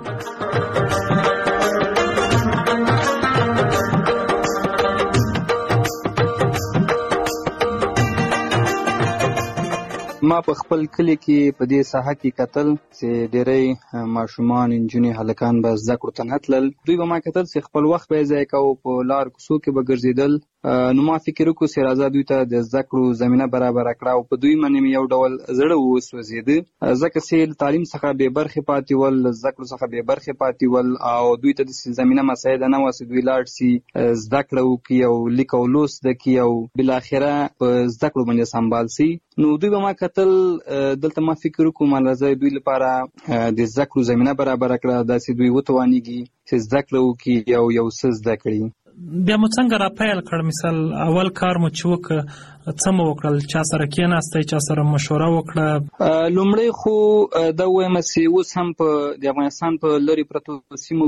ما په خپل کلی کې په دې ساحه کې کتل چې ډېری ماشومان انجونې هلکان به زده کړو ته نه تلل. دوی به ما کتل چې خپل وخت به یې ضایع کوو، په لار کوڅو کې به ګرځېدل. نو ما فکر وکړو چې راځه دوی ته د زده کړو زمینه برابره کړه او په دوی باندې مې یو ډول زړه وسوځېده، ځکه چې له تعلیم څخه بې برخې پاتې ول، له زده کړو څخه بې برخې پاتې ول او دوی ته داسې زمینه مساعده نه وه چې دوی لاړ شي زده کړه وکړي او لیک او لوست زده کړي او بالاخره په زده کړو باندې سمبال شي. نو دوی به ما کتل، دلته ما فکر وکړو ما راځه دوی لپاره د زده کړو زمینه برابره کړه، داسې دوی وتوانېږي چې زده کړه وکړي او یو څه زده کړي. بیا مو څنګه راپیل کړ؟ مثال اول کار مو چې وکړ څه مو وکړل؟ چا سره کېناستئ؟ چا سره مشوره وکړه؟ لومړی خو دا ووایم چې اوس هم د افغانستان په لرې پرتو سیمو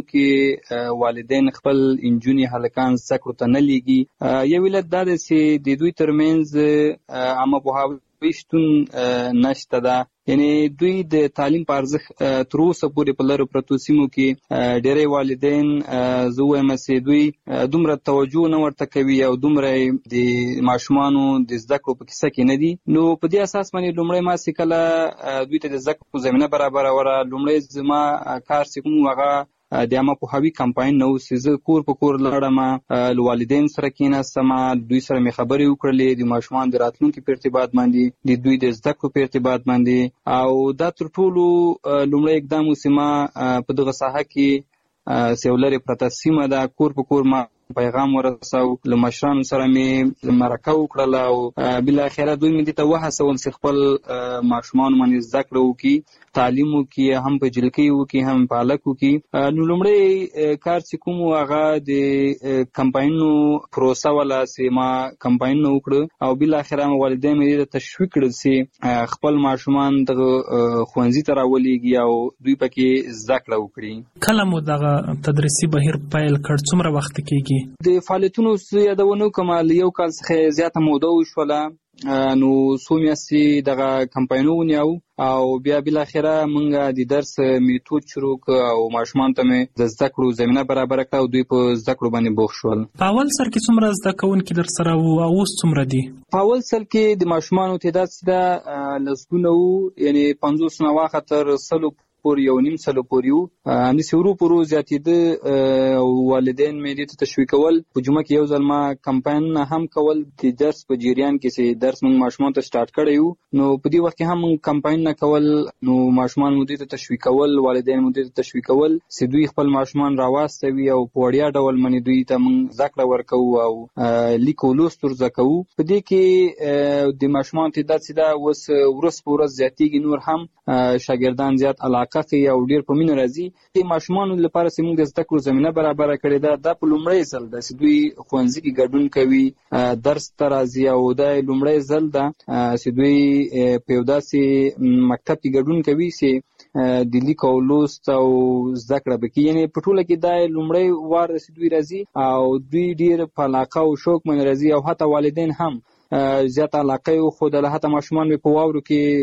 کې والدین خپل انجونې هلکان زده کړو ته نه لیږي. یو علت دا دی چې د دوی ترمنځ عامه پوهاوی شتون نشته ده، یعنی دوی د تعلیم په ارزښت تر اوسه پورې په لرو پرتو سیمو کې ډېری والدین زه وایم چې دوی دومره توجه نه ورته کوي او دومره د ماشومانو د زده کړو په کیسه کې نه دي. نو په دې اساس باندې لومړی ما چې کله دوی ته د زده کړو زمینه برابروله، لومړی زما کار چې کوم هغه د عامه پوهاوي کمپاین نه و چې زه کور په کور لاړم، له والدین سره کېناستم، دوی سره مې خبرې وکړلې د ماشومان د راتلونکي په ارتباط باندې، د دوی د زده کړو په ارتباط باندې. او دا تر ټولو لومړی اقدام و چې ما په دغه ساحه کې چې یو لرې پرته سیمه ده، کور په کور ما پیغام ورساو، له مشرانو سره مې مرکه وکړله او بالاخره دوی مې دې ته وهڅول چې خپل ماشومان باندې زده کړه وکړي، تعلیم وکړي، هم په جلکۍ وکړي هم په هلک وکړي. نو لومړی کار چې کوم هغه د کمپاینونو پروسه وله چې ما کمپاینونه وکړه او بالاخره والدین مې دې ته تشویق کړل چې خپل ماشومان دغه ښوونځي ته راولېږي او دوی پکې زده کړه وکړي. کله مو دغه تدریسي بهیر پیل کړ؟ څومره وخت کېږي؟ د فعالیتونو یادونه وکړم له یو کال څخه زیاته موده وشوله. نو څو میاشتې دغه کمپاینونه ونیو او بیا بالاخره موږ د درس میتود شروع کړ او ماشومان ته مې د زده کړو زمینه برابره کړه او دوی په زده کړو باندې بوخت شول. په اول سر کې څومره زده کوونکي در سره وو او اوس څومره دي؟ په اول سر کې د ماشومانو تعداد چې لسګونه وو، یعنی 50 نه واخه تر 100 پورې، 1.5 پورې وو. همداسې ورو په ورو زیاتېده او والدین مې دې ته تشویقول. په جمعه کې یو ځل ما کمپاین هم کول د درس په جریان کې چې درس موږ ماشومان ته سٹارټ کړی وو. نو په دې وخت کې هم موږ کمپاین نه کول، نو ماشومان مو دې ته تشویقول، والدین مو دې ته تشویقول چې دوی خپل ماشومان راواستوي او په وړیا ډول باندې دوی ته موږ زده کړه ورکوو او لیک او لوست ور زده کوو. په دې کې د ماشومان تعداد چې دا اوس ورځ په ورځ زیاتېږي، نور هم شاګردان زیات علاقه کوي او ډېر په مینه راځي. د ماشومانو لپاره چې موږ د زده کړو زمینه برابره کړې ده، دا په لومړی ځل ده چې دوی ښوونځي کې ګډون کوي، درس ته راځي او دا لومړی ځل ده چې دوی په یو داسې مکتب کې ګډون کوي چې د لیک او لوست او زده کړه بکی، یعنی په ټوله کې دا لومړی وار دوی راځي او دوی ډیر په علاقه او شوق من راځي او حتی والدین هم زیات علاقه او خود له حتی ماشومان په واورو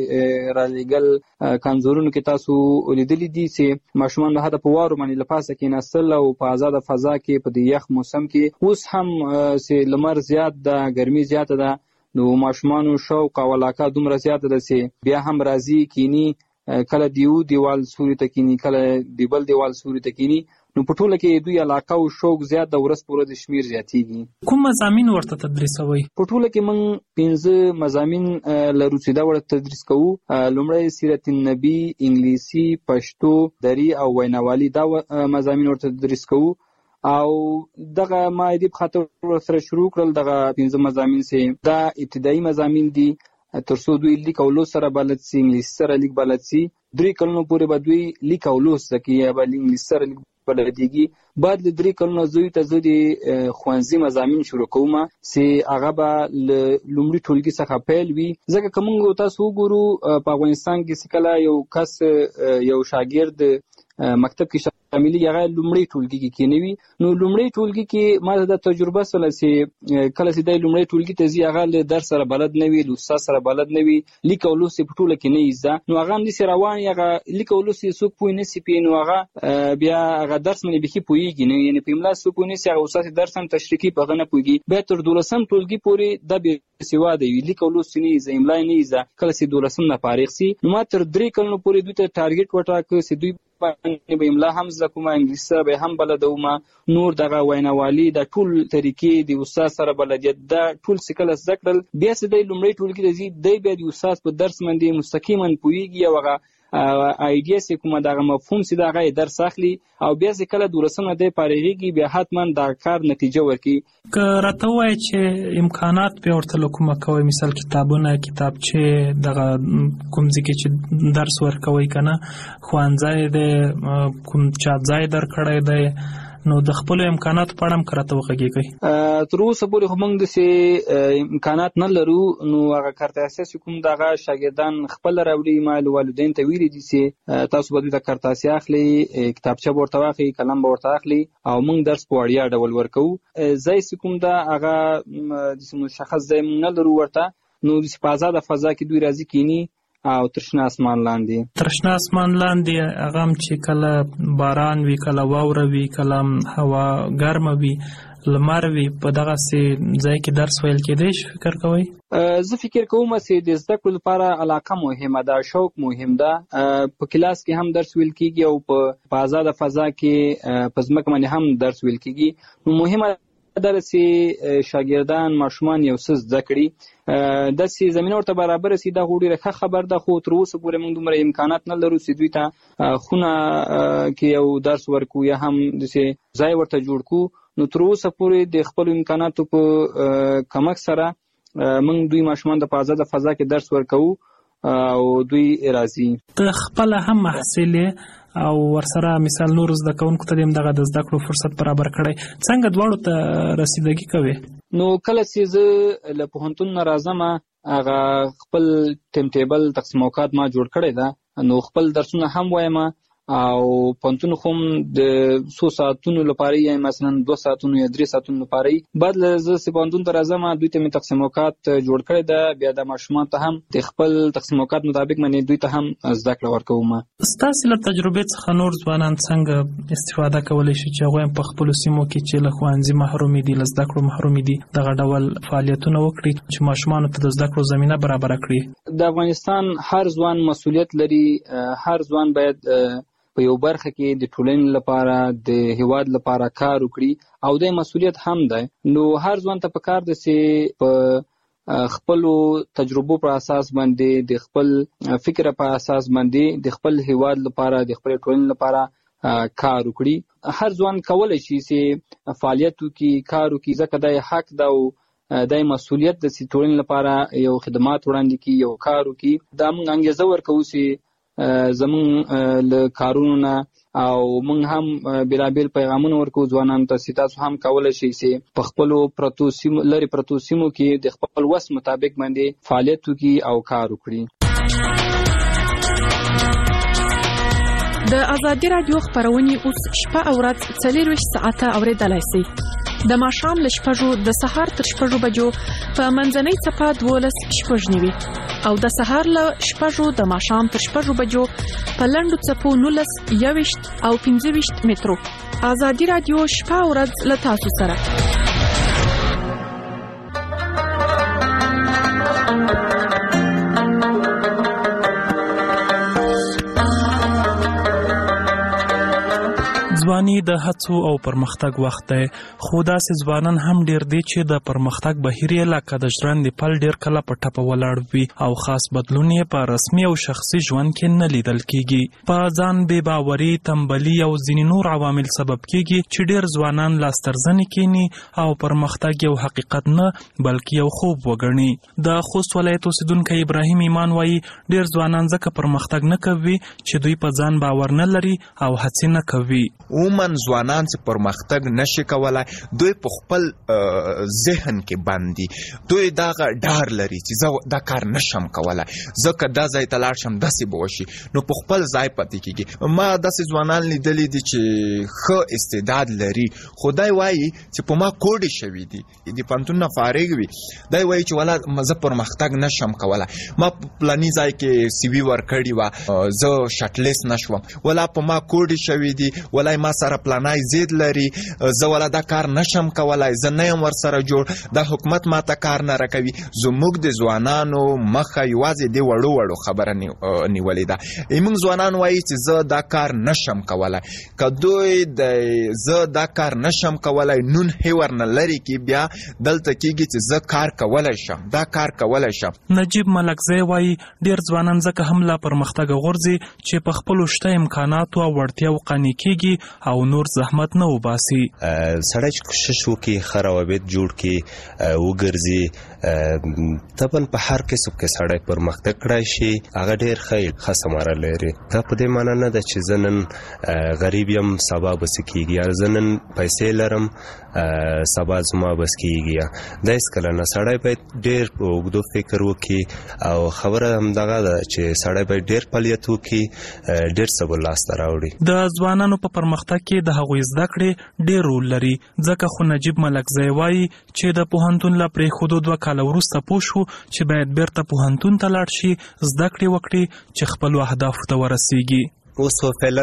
کې را لګل کمزورونو کې تاسو لیدلې دي چې ماشومان له حتی په واورو باندې لپاسه کې نسل او په آزاد فضا کې په یخ موسم کې اوس هم چې لمر زیات ده، ګرمي زیاته ده، نو ماشومان شوق او علاقه دومره زیاته ده چې بیا هم راځي کینی، کله دیو دیوال سوري ته کینی، کله دی بل دیوال سوري ته کینی، نو په ټوله کې دوی علاقه او شوق زیات د ورځ په ورځ شمیر زیاتېږي. کوم مضامین ورته تدریسوي؟ په ټوله کې موږ 15 مضامین لرو چې دا ورته تدریس کوو. لومړی سیرت النبی، انګلیسي، پښتو، دری او ویناوالي دا مضامین ورته تدریس کوو او دغه ماهدی په خاطر سره شروع کړل. دغه 15 مضامین سه دا ابتدایي مضامین دي ترڅو دوی لیک او لوست سره بلد سي، انګلیسي سره لیک بلد سي. 3 کلونو پورې به دوی لیک او لوست کوي یا به انګلیسي سره لیک بلدیږي. بعد له 3 کلونو زوی ته زه د ښوونځي مضامین شروع کوم چې هغه به لومړي ټولګي څخه پیل وي، ځکه که موږ تاسو وګورو په افغانستان کې چې کله یو کس یو شاګرد مکتب کې شاملي هغه لومړی ټولګي کې کېنوي، نو لومړی ټولګي کې ما د تجربه سره چې کله چې د لومړی ټولګي ته ځي هغه له درس سره بلد نه وي، له استاد سره بلد نه وي، لیک او لوست په ټوله کې نه ایزه، نو هغه هم نسی روان، هغه لیک او لوست څوک پوه نه سي پی، نو هغه بیا هغه درس باندې بخي پوهیږي نه، یعنی په املا څوک نه سي، هغه استاد درس هم تشریحي په غنه پوهیږي. بیا تر 12م ټولګي پورې د به سواده وي، لیک او لوست نه ایزه، املا نه ایزه. کله چې 12م نه فارغ سي نو ما تر 3 کلونو پورې دوی ته ټارګټ وټاکه چې دوی باندې به املا هم زده کوم، انګلیسي به هم بلدوم، نور دغه ویناوالي د ټول طریقې د استاد سره بلدیت دا ټول سکل زده کړل. بیا چې د لومړی ټولګي د زی دی بیا د استاد په درس باندې مستقیما پوهیږي او هغه ایډیا سي کومه دغه مفهوم سي دغه درس اخلي او بیا چې کله 12مه د پارېږي بیا حتما د کار نتیجه ورکي. که راته وای چې امکانات به ورته کومه کوي، مثال کتابونه، کتابچه، دغه کوم ځکه چې درس ورکوي کنه، خوانځای د کوم چا ځای در کړی دی، نو د خپل امکانات په اړه هم کراته وغږیږي. تر اوسه پورې موږ د سي امکانات نه لرو، نو هغه کارت اساس کوم دغه شاګردان خپل راوړي، مال والدین ته ویلي دي چې تاسو به د کارت اساس اخلي، کتابچه ورته واخلي، قلم ورته اخلي او موږ درس په وړیا ډول ورکو. زای کوم دا هغه د مشخص ځای نه لرو ورته، نو د آزاد فضا کې دوی راځي کینی او ترشنا اسمان لاندې هغه چې کله باران وی، کله واوره وی، کله هوا ګرمه وی، لمر وی، په دغه سي ځای کې درس ویل کېدای شي. فکر کوئ؟ زه فکر کوم چې د زده کړو لپاره علاقه مهمه ده، شوق مهم ده. په کلاس کې هم درس ویل کېږي او په آزاد فضا کې په ځمکه باندې هم درس ویل کېږي. نو مهمه درسي شاګردان ماشومان یو څه زده کړي، د سي زمينه ورته برابر سي دا غوډي رخه خبر ده، خو تر اوسه پورې موږ دومره امکانات نه لرو چې دوی ته خونه کې یو درس ورکو یا هم د سي ځای ورته جوړ کو. نو تر اوسه پورې د خپل امکاناتو په کمک سره موږ دوی ماشومان د آزاد فضا کې درس ورکو او دوی راځي. ته خپل هم محصل او ورسره مثال نور زده کوونکو ته دغه د زده کړو فرصت برابر کړي، څنګه دواړو ته رسیدګي کوي؟ نو کله چې زه له پوهنتون نه راځم هغه خپل ټیم ټیبل تقسیم اوقات ما جوړ کړی ده، نو خپل درسونه هم وایم او پوهنتون خو د 100 ساعتونو لپاره یا مثلا 2 ساعتونو یا 3 ساعتونو لپاره بعد زه چې پوهنتون ته راځم دوی ته مې تقسیم اوقات جوړ کړی ده. بیا د ماشومان ته هم د خپل تقسیم اوقات مطابق باندې دوی ته هم زده کړه ورکوم. ستاسو له تجربې څخه نور ځوانان څنګه استفاده کولی شي چې هغوی په خپلو سیمو کې چې له ښوونځي محرومې دي، له زده کړو محرومې دي، دغه ډول فعالیتونه وکړي چې ماشومانو ته د زده کړو زمینه برابره کړي؟ د افغانستان هر ځوان مسؤلیت لري، هر ځوان باید په یو برخه کې د ټولنې لپاره د هیواد لپاره کار وکړي او د مسؤلیت هم ده. نو هر ځوان ته پکار ده چې په خپل تجربو پر اساس باندې، د خپل فکر په اساس باندې د خپل هیواد لپاره، د خپل ټولنې لپاره کار وکړي. هر ځوان کولای شي چې فعالیت وکړي، کار وکړي، ځکه د حق ده او د مسؤلیت د ټولنې لپاره یو خدمات وړاندې کړي، یو کار وکړي. دا موږ انګیزه ورکوو چې زمون له کارونو نه او موږ هم بلابل پیغامونه ورکو ځوانانو ته چې تاسو هم کولای شئ چې په خپل پروتو سیمو لري پروتو سیمو کې د خپل وس مطابق باندې فعالیت وکړي او کار وکړي. د ازادي رادیو خبرونه اوس شپه او ورځ 24 ساعته اوریدلای شئ. د ماښام له 6 د سهار تر 6 بجو په منځنۍ صفه 12 نیوي او د سهار له 6 د ماښام تر 6 بجو په لنډو صفو 19 21 او 25 مترو. ازادي رادیو شپه او ورځ له تاسو سره. ځواني د هڅو او پرمختګ وخت دی، خو داسې ځوانان هم ډیر دي چې د پرمختګ بهیر یې لکه د ژرندې پل ډیر کله په ټپه ولاړ وي او خاص بدلون یې په رسمي او شخصي ژوند کې نه لیدل کیږي. په ځان بې باوري، تنبلي او ځینې نور عوامل سبب کیږي چې ډیر ځوانان لاسترزنې کینی او پرمختګ یو حقیقت نه بلکې یو خوب وګڼي. د خوست ولایت اوسیدونکی ابراهیم ایمان وایي ډیر ځوانان ځکه پرمختګ نه کوي چې دوی په ځان باور نه لري او هڅې نه کوي. عموماً ځوانان چې پرمختګ نشي کولای، دوی په خپل ذهن کې باندې دوی دا ډار لري چې زه دا کار نشم کولای، زه که دا ځای ته لاړ شم داسې به وشي، نو په خپل ځای پاتې کېږي. ما داسې ځوانان لیدلي دي چې ښه استعداد لري، خو دی وایي چې په ما کوډې شوي دي، د پوهنتون نه فارغ وي، دی وایي چې والا زه پرمختګ نشم کولای، ما پلاني ځای کې سی وي ورکړې وه، زه شټلیست نشوم، والا په ما کوډې شوي دي، والا ما سره پلانای زید لري، زه ولا دا کار نشم کولای، زه نه یم ورسره جوړ، دا حکومت ماته کار نه راکوي. زموږ د ځوانانو مخه یوازې د وړو وړو خبره نیولې ده. موږ ځوانان وایي چې زه دا کار نشم کولای، که دوی د زه دا کار نشم کولای نون هیور نه لري کې بیا دلته کېږي چې زه کار کولی شم، دا کار کولی شم. نجیب ملکزی وایي ډیر ځوانان ځکه هم لا پرمختګ غورځي چې په خپلو شته امکاناتو او وړتیاو قانع کېږي او نور زحمت نه وباسي. سړی چې کوشش وکړي، ښه روابط جوړ کړي، وګرځي، طبعا په هر کسب کې سړی پرمختګ کړی شي، هغه ډېر ښه ثمره لري. دا په دې معنا نه ده چې زه نن غریب یم سبا به څه کېږي، یا زه نن پیسې لرم سبا زما بس کېږي، دا هېڅکله نه. سړی باید ډېر په اوږدو فکر وکړي او خبره همدغه ده چې سړی باید ډېر فعالیت وکړي، ډېر څه به لاسته راوړي. د ځوانانو په پرمختګ کې د هغوی زده کړې ډېر رول لري، ځکه خو نجیب ملکزی وایي چې د پوهنتون له پرېښودو 2 کاله وروسته پوه شو چې باید بیرته پوهنتون ته لاړ شي، زده کړې وکړي چې خپلو اهدافو ته ورسیږي. اوس فعلا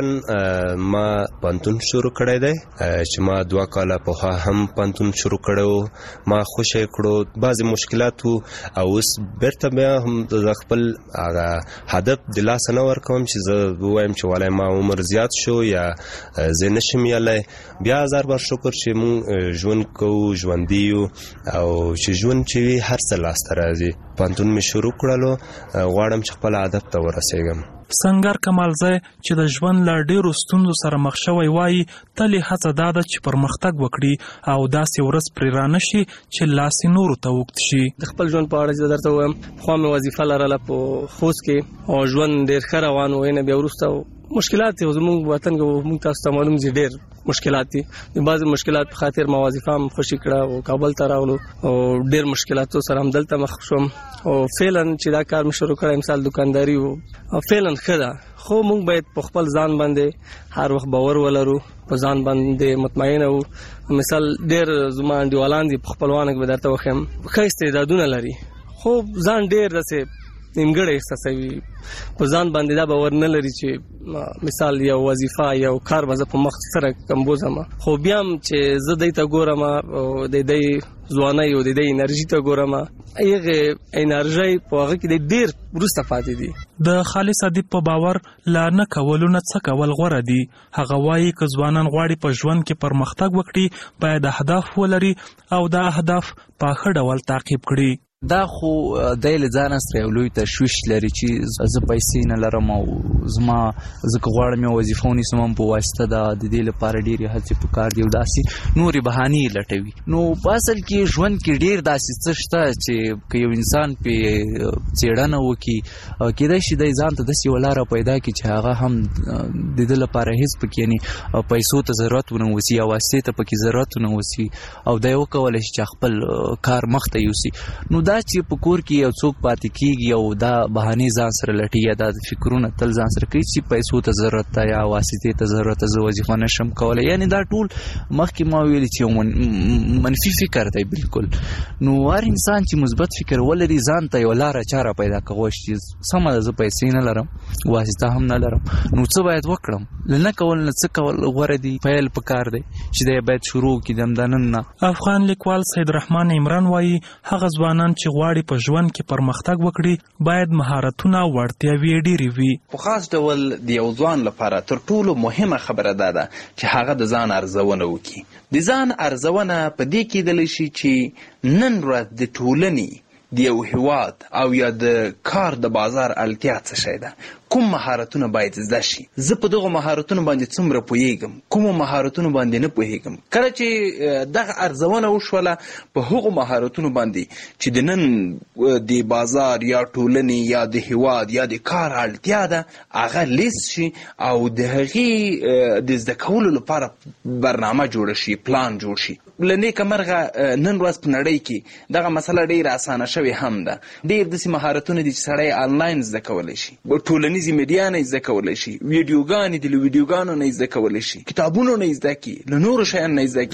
ما پوهنتون شروع کړی دی چې ما 2 کاله پوهه هم پوهنتون شروع کړی، ما خوشی کړو، بعضې مشکلات وو او اوس بیرته بیا هم د خپل هغه هدف د لاسه نه ورکوم چې زه ووایم چې والای ما عمر زیات شو یا زه نشم یلی. بیا هزار بار شکر چې مونږ ژوند کوو، ژوندي یو، او چې ژوند چې وي هر څه لاسته راځي. پوهنتون مې شروع کړلو، غواړم چې خپل هدف ته ورسېږم. سنگر کمالزی چې د ژوند له ډیرو ستونزو سره مخ شوی وایي تلې هڅه دا ده چې پرمختګ وکړي او داسې ورځ پرې رانشي چې لاس یې نورو ته اوږد شي. د خپل ژوند په اړه چې درته ووایم، پخوا مې وظیفه لرله په خوست کې او ژوند ډېر ښه روان و. نه بیا وروسته مشکلات دي، زموږ وطن کې موږ تاسو ته معلوم دي ډېر مشکلات دي. د بعضې مشکلات په خاطر ما وظیفه هم خوشي کړه او کابل ته راغلو او ډېر مشکلاتو سره هم دلته مخ شوم او فعلا چې دا کار مې شروع کړی مثال دکانداري و فعلا ښه ده، خو موږ باید په خپل ځان باندې هر وخت باور ولرو، په ځان باندې مطمئنه وو. مثال ډېر زما انډیوالان دي په خپلوانو کې به درته وښیم ښه استعدادونه لري، خو ځان ډېر داسې نیمګړی احساسوي، په ځان باندې دا باور نه لري چې مثال یو وظیفه یو کار به زه په مخ سره کمبوزم. خو بیا هم چې زه دی ته ګورم او د دی ځوانۍ او د دی انرژي ته ګورم، هغې انرژۍ په هغه کې ډېر وروسته پاتې دي. د خالص ادیب په باور لا نه کولو نه څه کول غوره دي. هغه وایي که ځوانان غواړي په ژوند کې پرمختګ وکړي باید اهداف ولري او دا اهداف په ښه ډول تعقیب کړي. دا خو دی له ځانه سره یو لوی تشویش لري چې زه پیسې نه لرم او زما زه که غواړم یو وظیفه ونیسم هم په واسطه د دې لپاره ډېرې هڅې پکار دي او داسې نورې بهانې یې لټوي. نو په اصل کې ژوند کې ډېر داسې څه شته چې که یو انسان پې څېړنه وکړي کېدای شي دی ځان ته داسې یوه لاره پیدا کړي چې هغه هم د ده لپاره هېڅ پکې یعنې پیسو ته ضرورت ونه وسي یا واسطې ته پکې ضرورت ونه وسي او دی وکولی شي چې خپل کار مخ ته یوسي. نو دا چې په کور کې یو څوک پاتې کیږي او دا بهانه ځان سره لټي یا دا فکرونه تل ځان سره کوي چې پیسو ته ضرورت ده یا واسطې ته ضرورت ده، زه وظیفه نشم کولای، یعنی دا ټول مخکې ما ویل چې منفي فکر دی بالکل. نو هر انسان چې مثبت فکر ولري ځان ته یو لاره چاره پیدا کوي چې سمه ده زه پیسې نه لرم، واسطه هم نه لرم، نو څه باید وکړم؟ نه کول نه څه کول غوره دي، پیل پکار دی چې دا باید شروع کړم د نن نه. افغان لیکوال سید رحمان عمران وایي هغه ځوانان چې غواړي په ژوند کې پرمختګ وکړي باید مهارتونه وړتیاوې ډېرې وي. په خاص ډول د یو ځوان لپاره تر ټولو مهمه خبره ده چې هغه د ځان ارزونه وکړي. د ځان ارزونه په دې کېدلی شي چې نن ورځ د ټولنې د یو هیواد او یا د کار د بازار اړتیا څه شی ده، کوم مهارتونه باید زده شي، زه په دغه مهارتونو باندې څومره پوهیږم، کوم مهارتونو باندې نه پوهیږم. کله چې دغه ارزونه وشوله په هغو مهارتونو باندې چې د نن د بازار یا ټولنې یا د هیواد یا د کار اړتیا ده هغه لیست شي او د هغې د زده کولو لپاره برنامه جوړه شي، پلان جوړ شي. له نیکه مرغه نن ورځ په نړۍ کې دغه مسله ډېره اسانه شوې هم ده. ډېر داسې مهارتونه دي چې سړی آنلاین زده کولی شي، ټولنیزې میډیا نه زده کولی شي، ویډیوګانې دي له ویډیوګانو نه زده کولی شي، کتابونو نه زده کړي، له نورو شیانو نه زده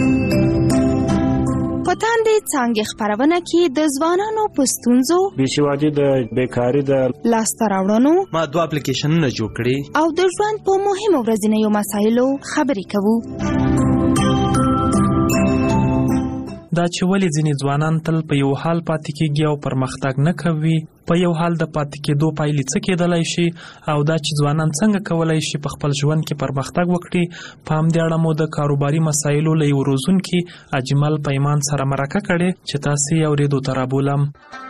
کړي. په تاندې څانګې خپرونه کې د ځوانانو په ستونزو، بېسوادي د بیکاري د لاسته راوړنو، ما 2 اپلیکیشنونه جوړ کړي او د ژوند په مهمو ورځنیو مسایلو خبرې کوو. دا چې ولې ځینې ځوانان تل په یو حال پاتې کېږي او پرمختګ نه کوي، په یو حال د پاتې کېدو پایلې څه کېدلی شي، او دا چې ځوانان څنګه کولی شي په خپل ژوند کې پرمختګ وکړي، په همدې اړه مو د کاروباري مسایلو له یو روزونکي اجمل پیمان سره مرکه کړې چې تاسې یې اورېدو ته رابولم.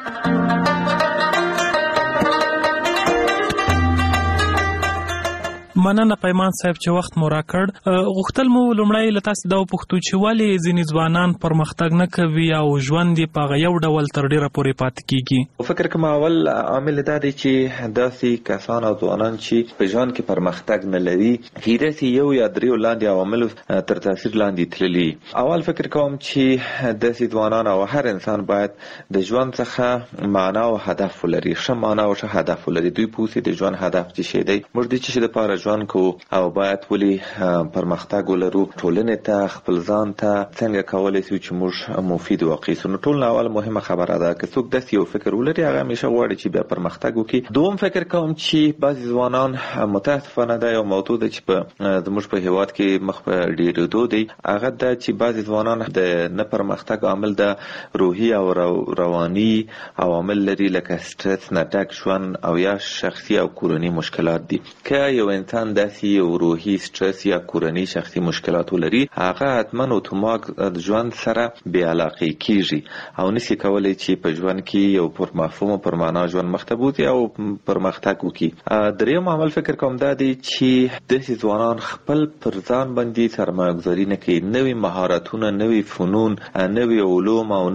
مننه پیمان صاحب چې وخت مو راکړ. غوښتل مو لومړی له تاسو دا وپوښتو چې ولې ځینې ځوانان پرمختګ نه کوي او ژوند یې په هغه یو ډول تر ډېره پورې پاتې کېږي؟ فکر کوم اول عامل دا دی چې داسې کسان او ځوانان چې په ژوند کې پرمختګ نه لري هیرسي یو یا دریو لاندې عواملو تر تاثیر لاندې تللي. اول فکر کوم چې داسې ځوانان او هر انسان باید د ژوند څخه معنا او هدف ولري، ښه معنا او ښه هدف ولري. دوی پوهیږي د ژوند هدف څه شی دی، موږ د څه لپاره ژوند کوو او باید ولې پرمختګ ولرو، ټولنې ته خپل ځان ته څنګه کولی شو چې موږ مفید واقع سو. نو ټول اول مهمه خبره ده که څوک داسې یو فکر ولري هغه همیشه غواړي چې بیا پرمختګ وکړي. دوم فکر کوم چې بعضې ځوانان متاسفانه دا یو موضوع ده چې په زموږ په هیواد کې مخ په ډېرېدو دی، هغه ده چې بعضې ځوانان د نه پرمختګ عامل د روحي او رواني عوامل لري لکه سټرس نه ډک ژوند او یا شخصي او کورني مشکلات دي. که یو انسان داسې یو روحي سټرس یا کورني شخصي مشکلات ولري هغه حتما اتومات د ژوند سره بې علاقې کیږي او نشي کولی چې په ژوند کې یو پر مفهوم او پر معنا ژوند مخ ته بوځي او پرمختګ وکړي. دریم عامل فکر کوم دا دی چې داسې ځوانان خپل پر ځان باندې سرمایه ګذاري نه کوي، نوي مهارتونه، نوي فنون، نوي علوم او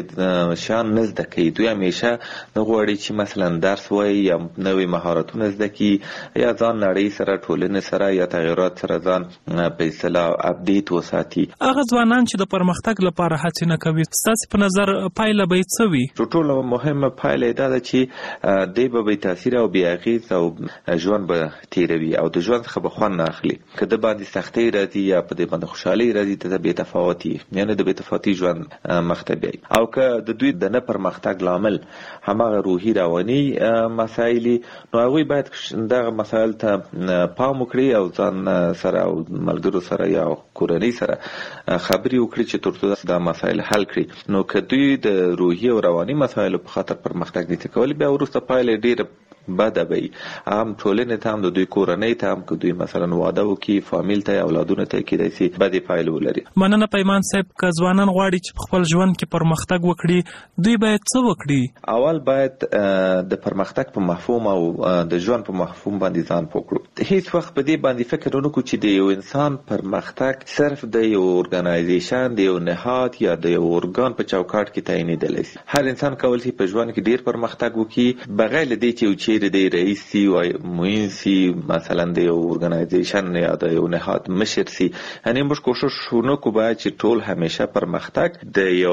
نوي شیان نه زده کوي. دوی همیشه نه غواړي چې مثلا درس وایي یا نوي مهارتونه زده کړي یا ځان نړۍ سره ټولنې سره یا تغیرات سره ځان په اصطلاح اپډیټ وساتي. هغه ځوانان چې د پرمختګ لپاره هڅې نه کوي ستاسې په نظر پایله به یې څه وي؟ ټولو مهمه پایله دا ده چې دی به بې تاثیر او بې اغېز او ژوند به تېروي او د ژوند څخه به خوند نه اخلي. که د باندې سختۍ راځي یا په دې باندې خوشحالۍ راځي د بې تفاوتي یعنې د بې تفاوتي ژوند مخ ته بیایي. او که د دوی د نه پرمختګ لامل هماغه روحي رواني مسایل نو هغوی باید دغه مسایل ته پام وکړي او ځان سره او ملګرو سره یا کورنۍ سره خبرې وکړي چې ترڅو دا مسایل حل کړي. نو که دوی د روحي او رواني مسایلو په خاطر پرمختګ نشي کولی بیا وروسته پایله ډېره بده به وي، هم ټولنې ته هم د دوی کورنۍ ته هم که دوی مثلا واده وکړي فامیل ته اولادونو ته کېدای شي بدې پایلې ولري. مننه پیمان صاحب. که ځوانان غواړي چې په خپل ژوند کې پرمختګ وکړي دوی باید څه وکړي؟ اول باید د پرمختګ په مفهوم او د ژوند په مفهوم باندې ځان پوه کړو. هیڅ وخت په دې باندې فکر ونه کړو چې د یو انسان پرمختګ صرف د یو ارګنایزیشن د یو نهاد یا د یو ارګان په چوکاټ کې تعینېدلی شي. هر انسان کولی شي په ژوند کې ډېر پرمختګ وکړي بغیر له دې چې یو چیرې د رئیس سي او معین سي مثلا د یو ارګنایزیشن یا د یو نهاد مشر سي. یعنې موږ کوشش ونه کړو باید چې ټول همیشه پرمختګ د یو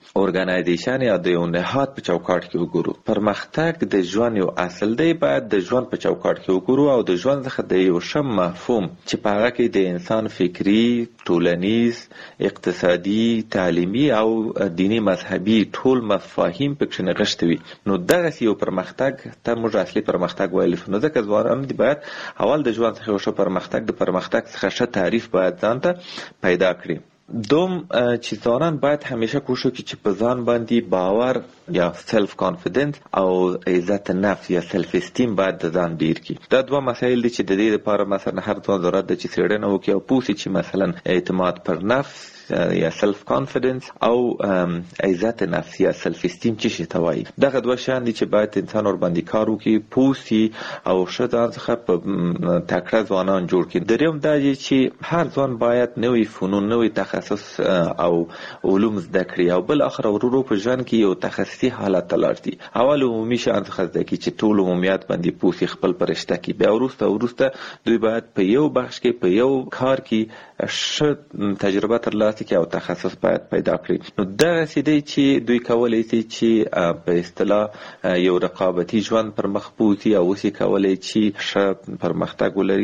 اورګنایزیشن یا د یو نهاد په چوکاټ کې وګورو. پرمختګ د ژوند یو اصل دی، باید د ژوند په چوکاټ کې وګورو او د ژوند څخه د یو شم مفهوم چې په هغه کې د انسان فکری، ټولنیز، اقتصادي، تعلیمي او دینی مذهبي ټول مفاهیم پکې نغښتي وي. نو دغه یو پرمختګ ته موږ اصلي پرمختګ ویل شو. نو ځکه ځوانان دي باید اول د ژوند څخه یو پرمختګ د پرمختګ څخه ښه تعریف باید ځان ته پیدا کړي. دوم چې ځوانان باید همیشه کوشش وکړي چې په ځان باندې باور یا سلف کانفیډنس او عزت نفس یا سلف استیم باید د ځان ډیر کړي. دا دوه مسایل دي چې د دې لپاره مثلا هر ځوان ضرورت ده چې څېړنه وکړي او پوه شي چې مثلا اعتماد پر نفس یا سلف کانفیډنس او عزت نفس یا سلف استیم چې شي ته وایي. دغه دوه شیان دي چې باید انسان ور باندې کار وکړي، پوه شي او ښه ځان څخه په تکړه ځوانان جوړ کړي. دریم دا دی چې هر ځوان باید نوي فنون، نوي تخصص او علوم زده کړي او بل اخر ورو په ژوند کې یو تخصصي حالت ته لاړ شي. اول عمومي شیان څخه زده کړي چې ټول عمومیات باندې پوه شي، خپل پرشته کړي. بیا وروسته دوی باید په یو بخش کې، په یو کار کې ښه تجربه ترلاسه کړي او تخصص باید پیدا کړي. نو دغسې دی چې دوی کولی شي چې په اصطلاح یو رقابتي ژوند پر مخ بوځي او اوس یې کولی چې ښه پرمختګ ولري.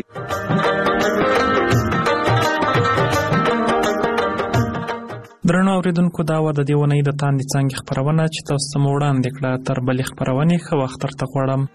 درنو اوریدونکو، دا و د دې اونۍ د تاندې څانګې خپرونه چې تاسو ته مو وړاندې کړه. تر بلې خپرونې ښه وخت درته غواړم.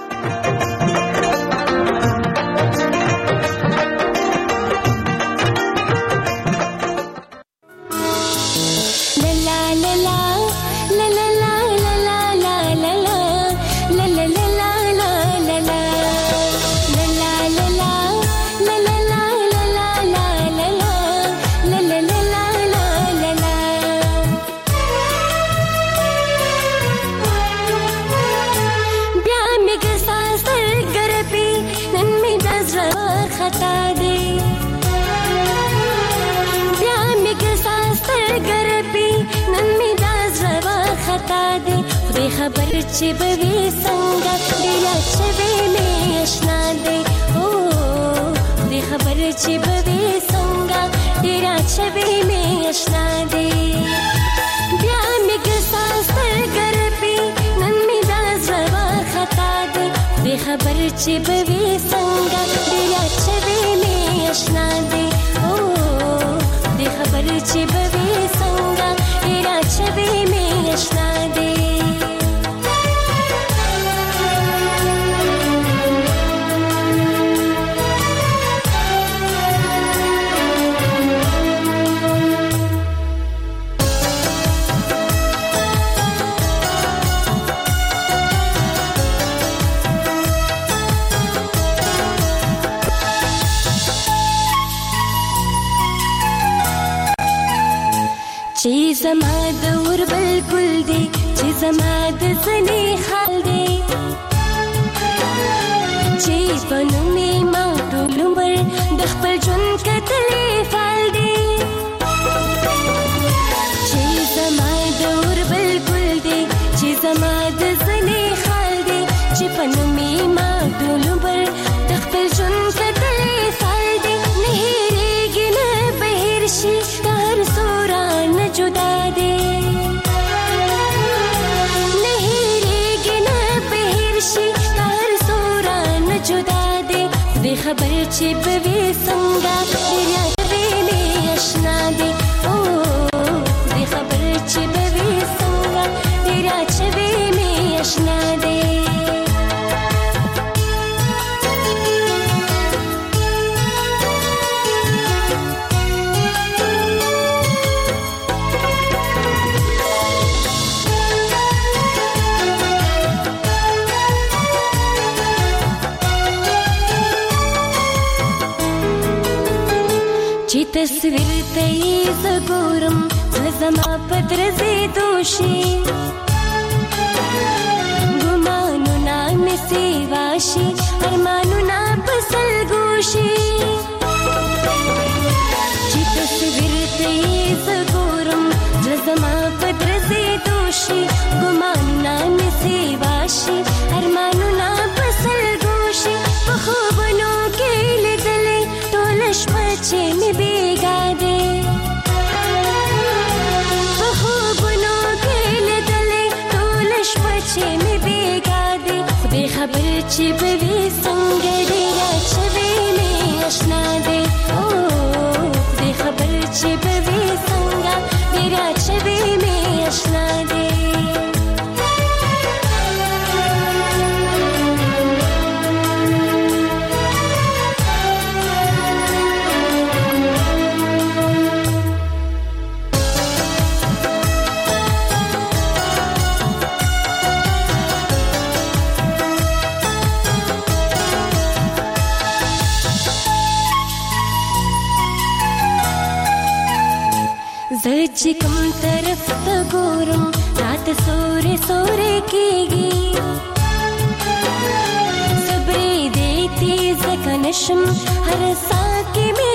خبر چې به وي څنګه ډېره چوي مې اشنا دی. دې خبر چې به وي څنګه ډېره چوي مې اشنا دی. بیا مې ګسا سترګر پی نن مې دا زړه خطا دی. دې خبر چې به وي څنګه ډېره چوي مې اشنا دی. دې خبر چې به وي څنګه ډېره چوي مې اشنا دی. چې زما د اور بلکل دی، چې زما د ځنې حال دی، چې په نوم یې ما ټول عمر د خپل ژوند کتلې فال دی. چې زما د اور بلکل دی، چې زما د ځنې حال دی، چې په نوم یې ما ټول عمر د خپل ژوند کتلې فال دی. نه هېرېږي نه به هېر شي که هر څو رانه جدا دی. نه هېرېږي نه به هېر شي که هر څو رانه جدا دی. خدای خبر چې به وي څنګه ډېر چوي مې اشنا دی. خدای خبر چې به وي څنګه ډېر چوي مې اشنا دی. چې تصویر ته یې زه ګورم، زړه زما په درزېدو شي. ګمانونه مې سیوا شي، ارمانونه په سلګو شي. چې تصویر ته یې زه ګورم، زړه زما په درزېدو شي. ګمانونه مې سیوا شي، ارمانونه په سلګو شي. په خوبونو کې لیدلې ټوله شپه چې مې بېګا دی. په خوبونو چې بوي څنګه ډیره چوي مې آشنا دی او دې خبر چې بوي څنګه ډیره چوي مې آشنا دی چې کوم طرف ته ګورم رات سورې سورې کېږي صبرې دې تیز کنشم هر سا کې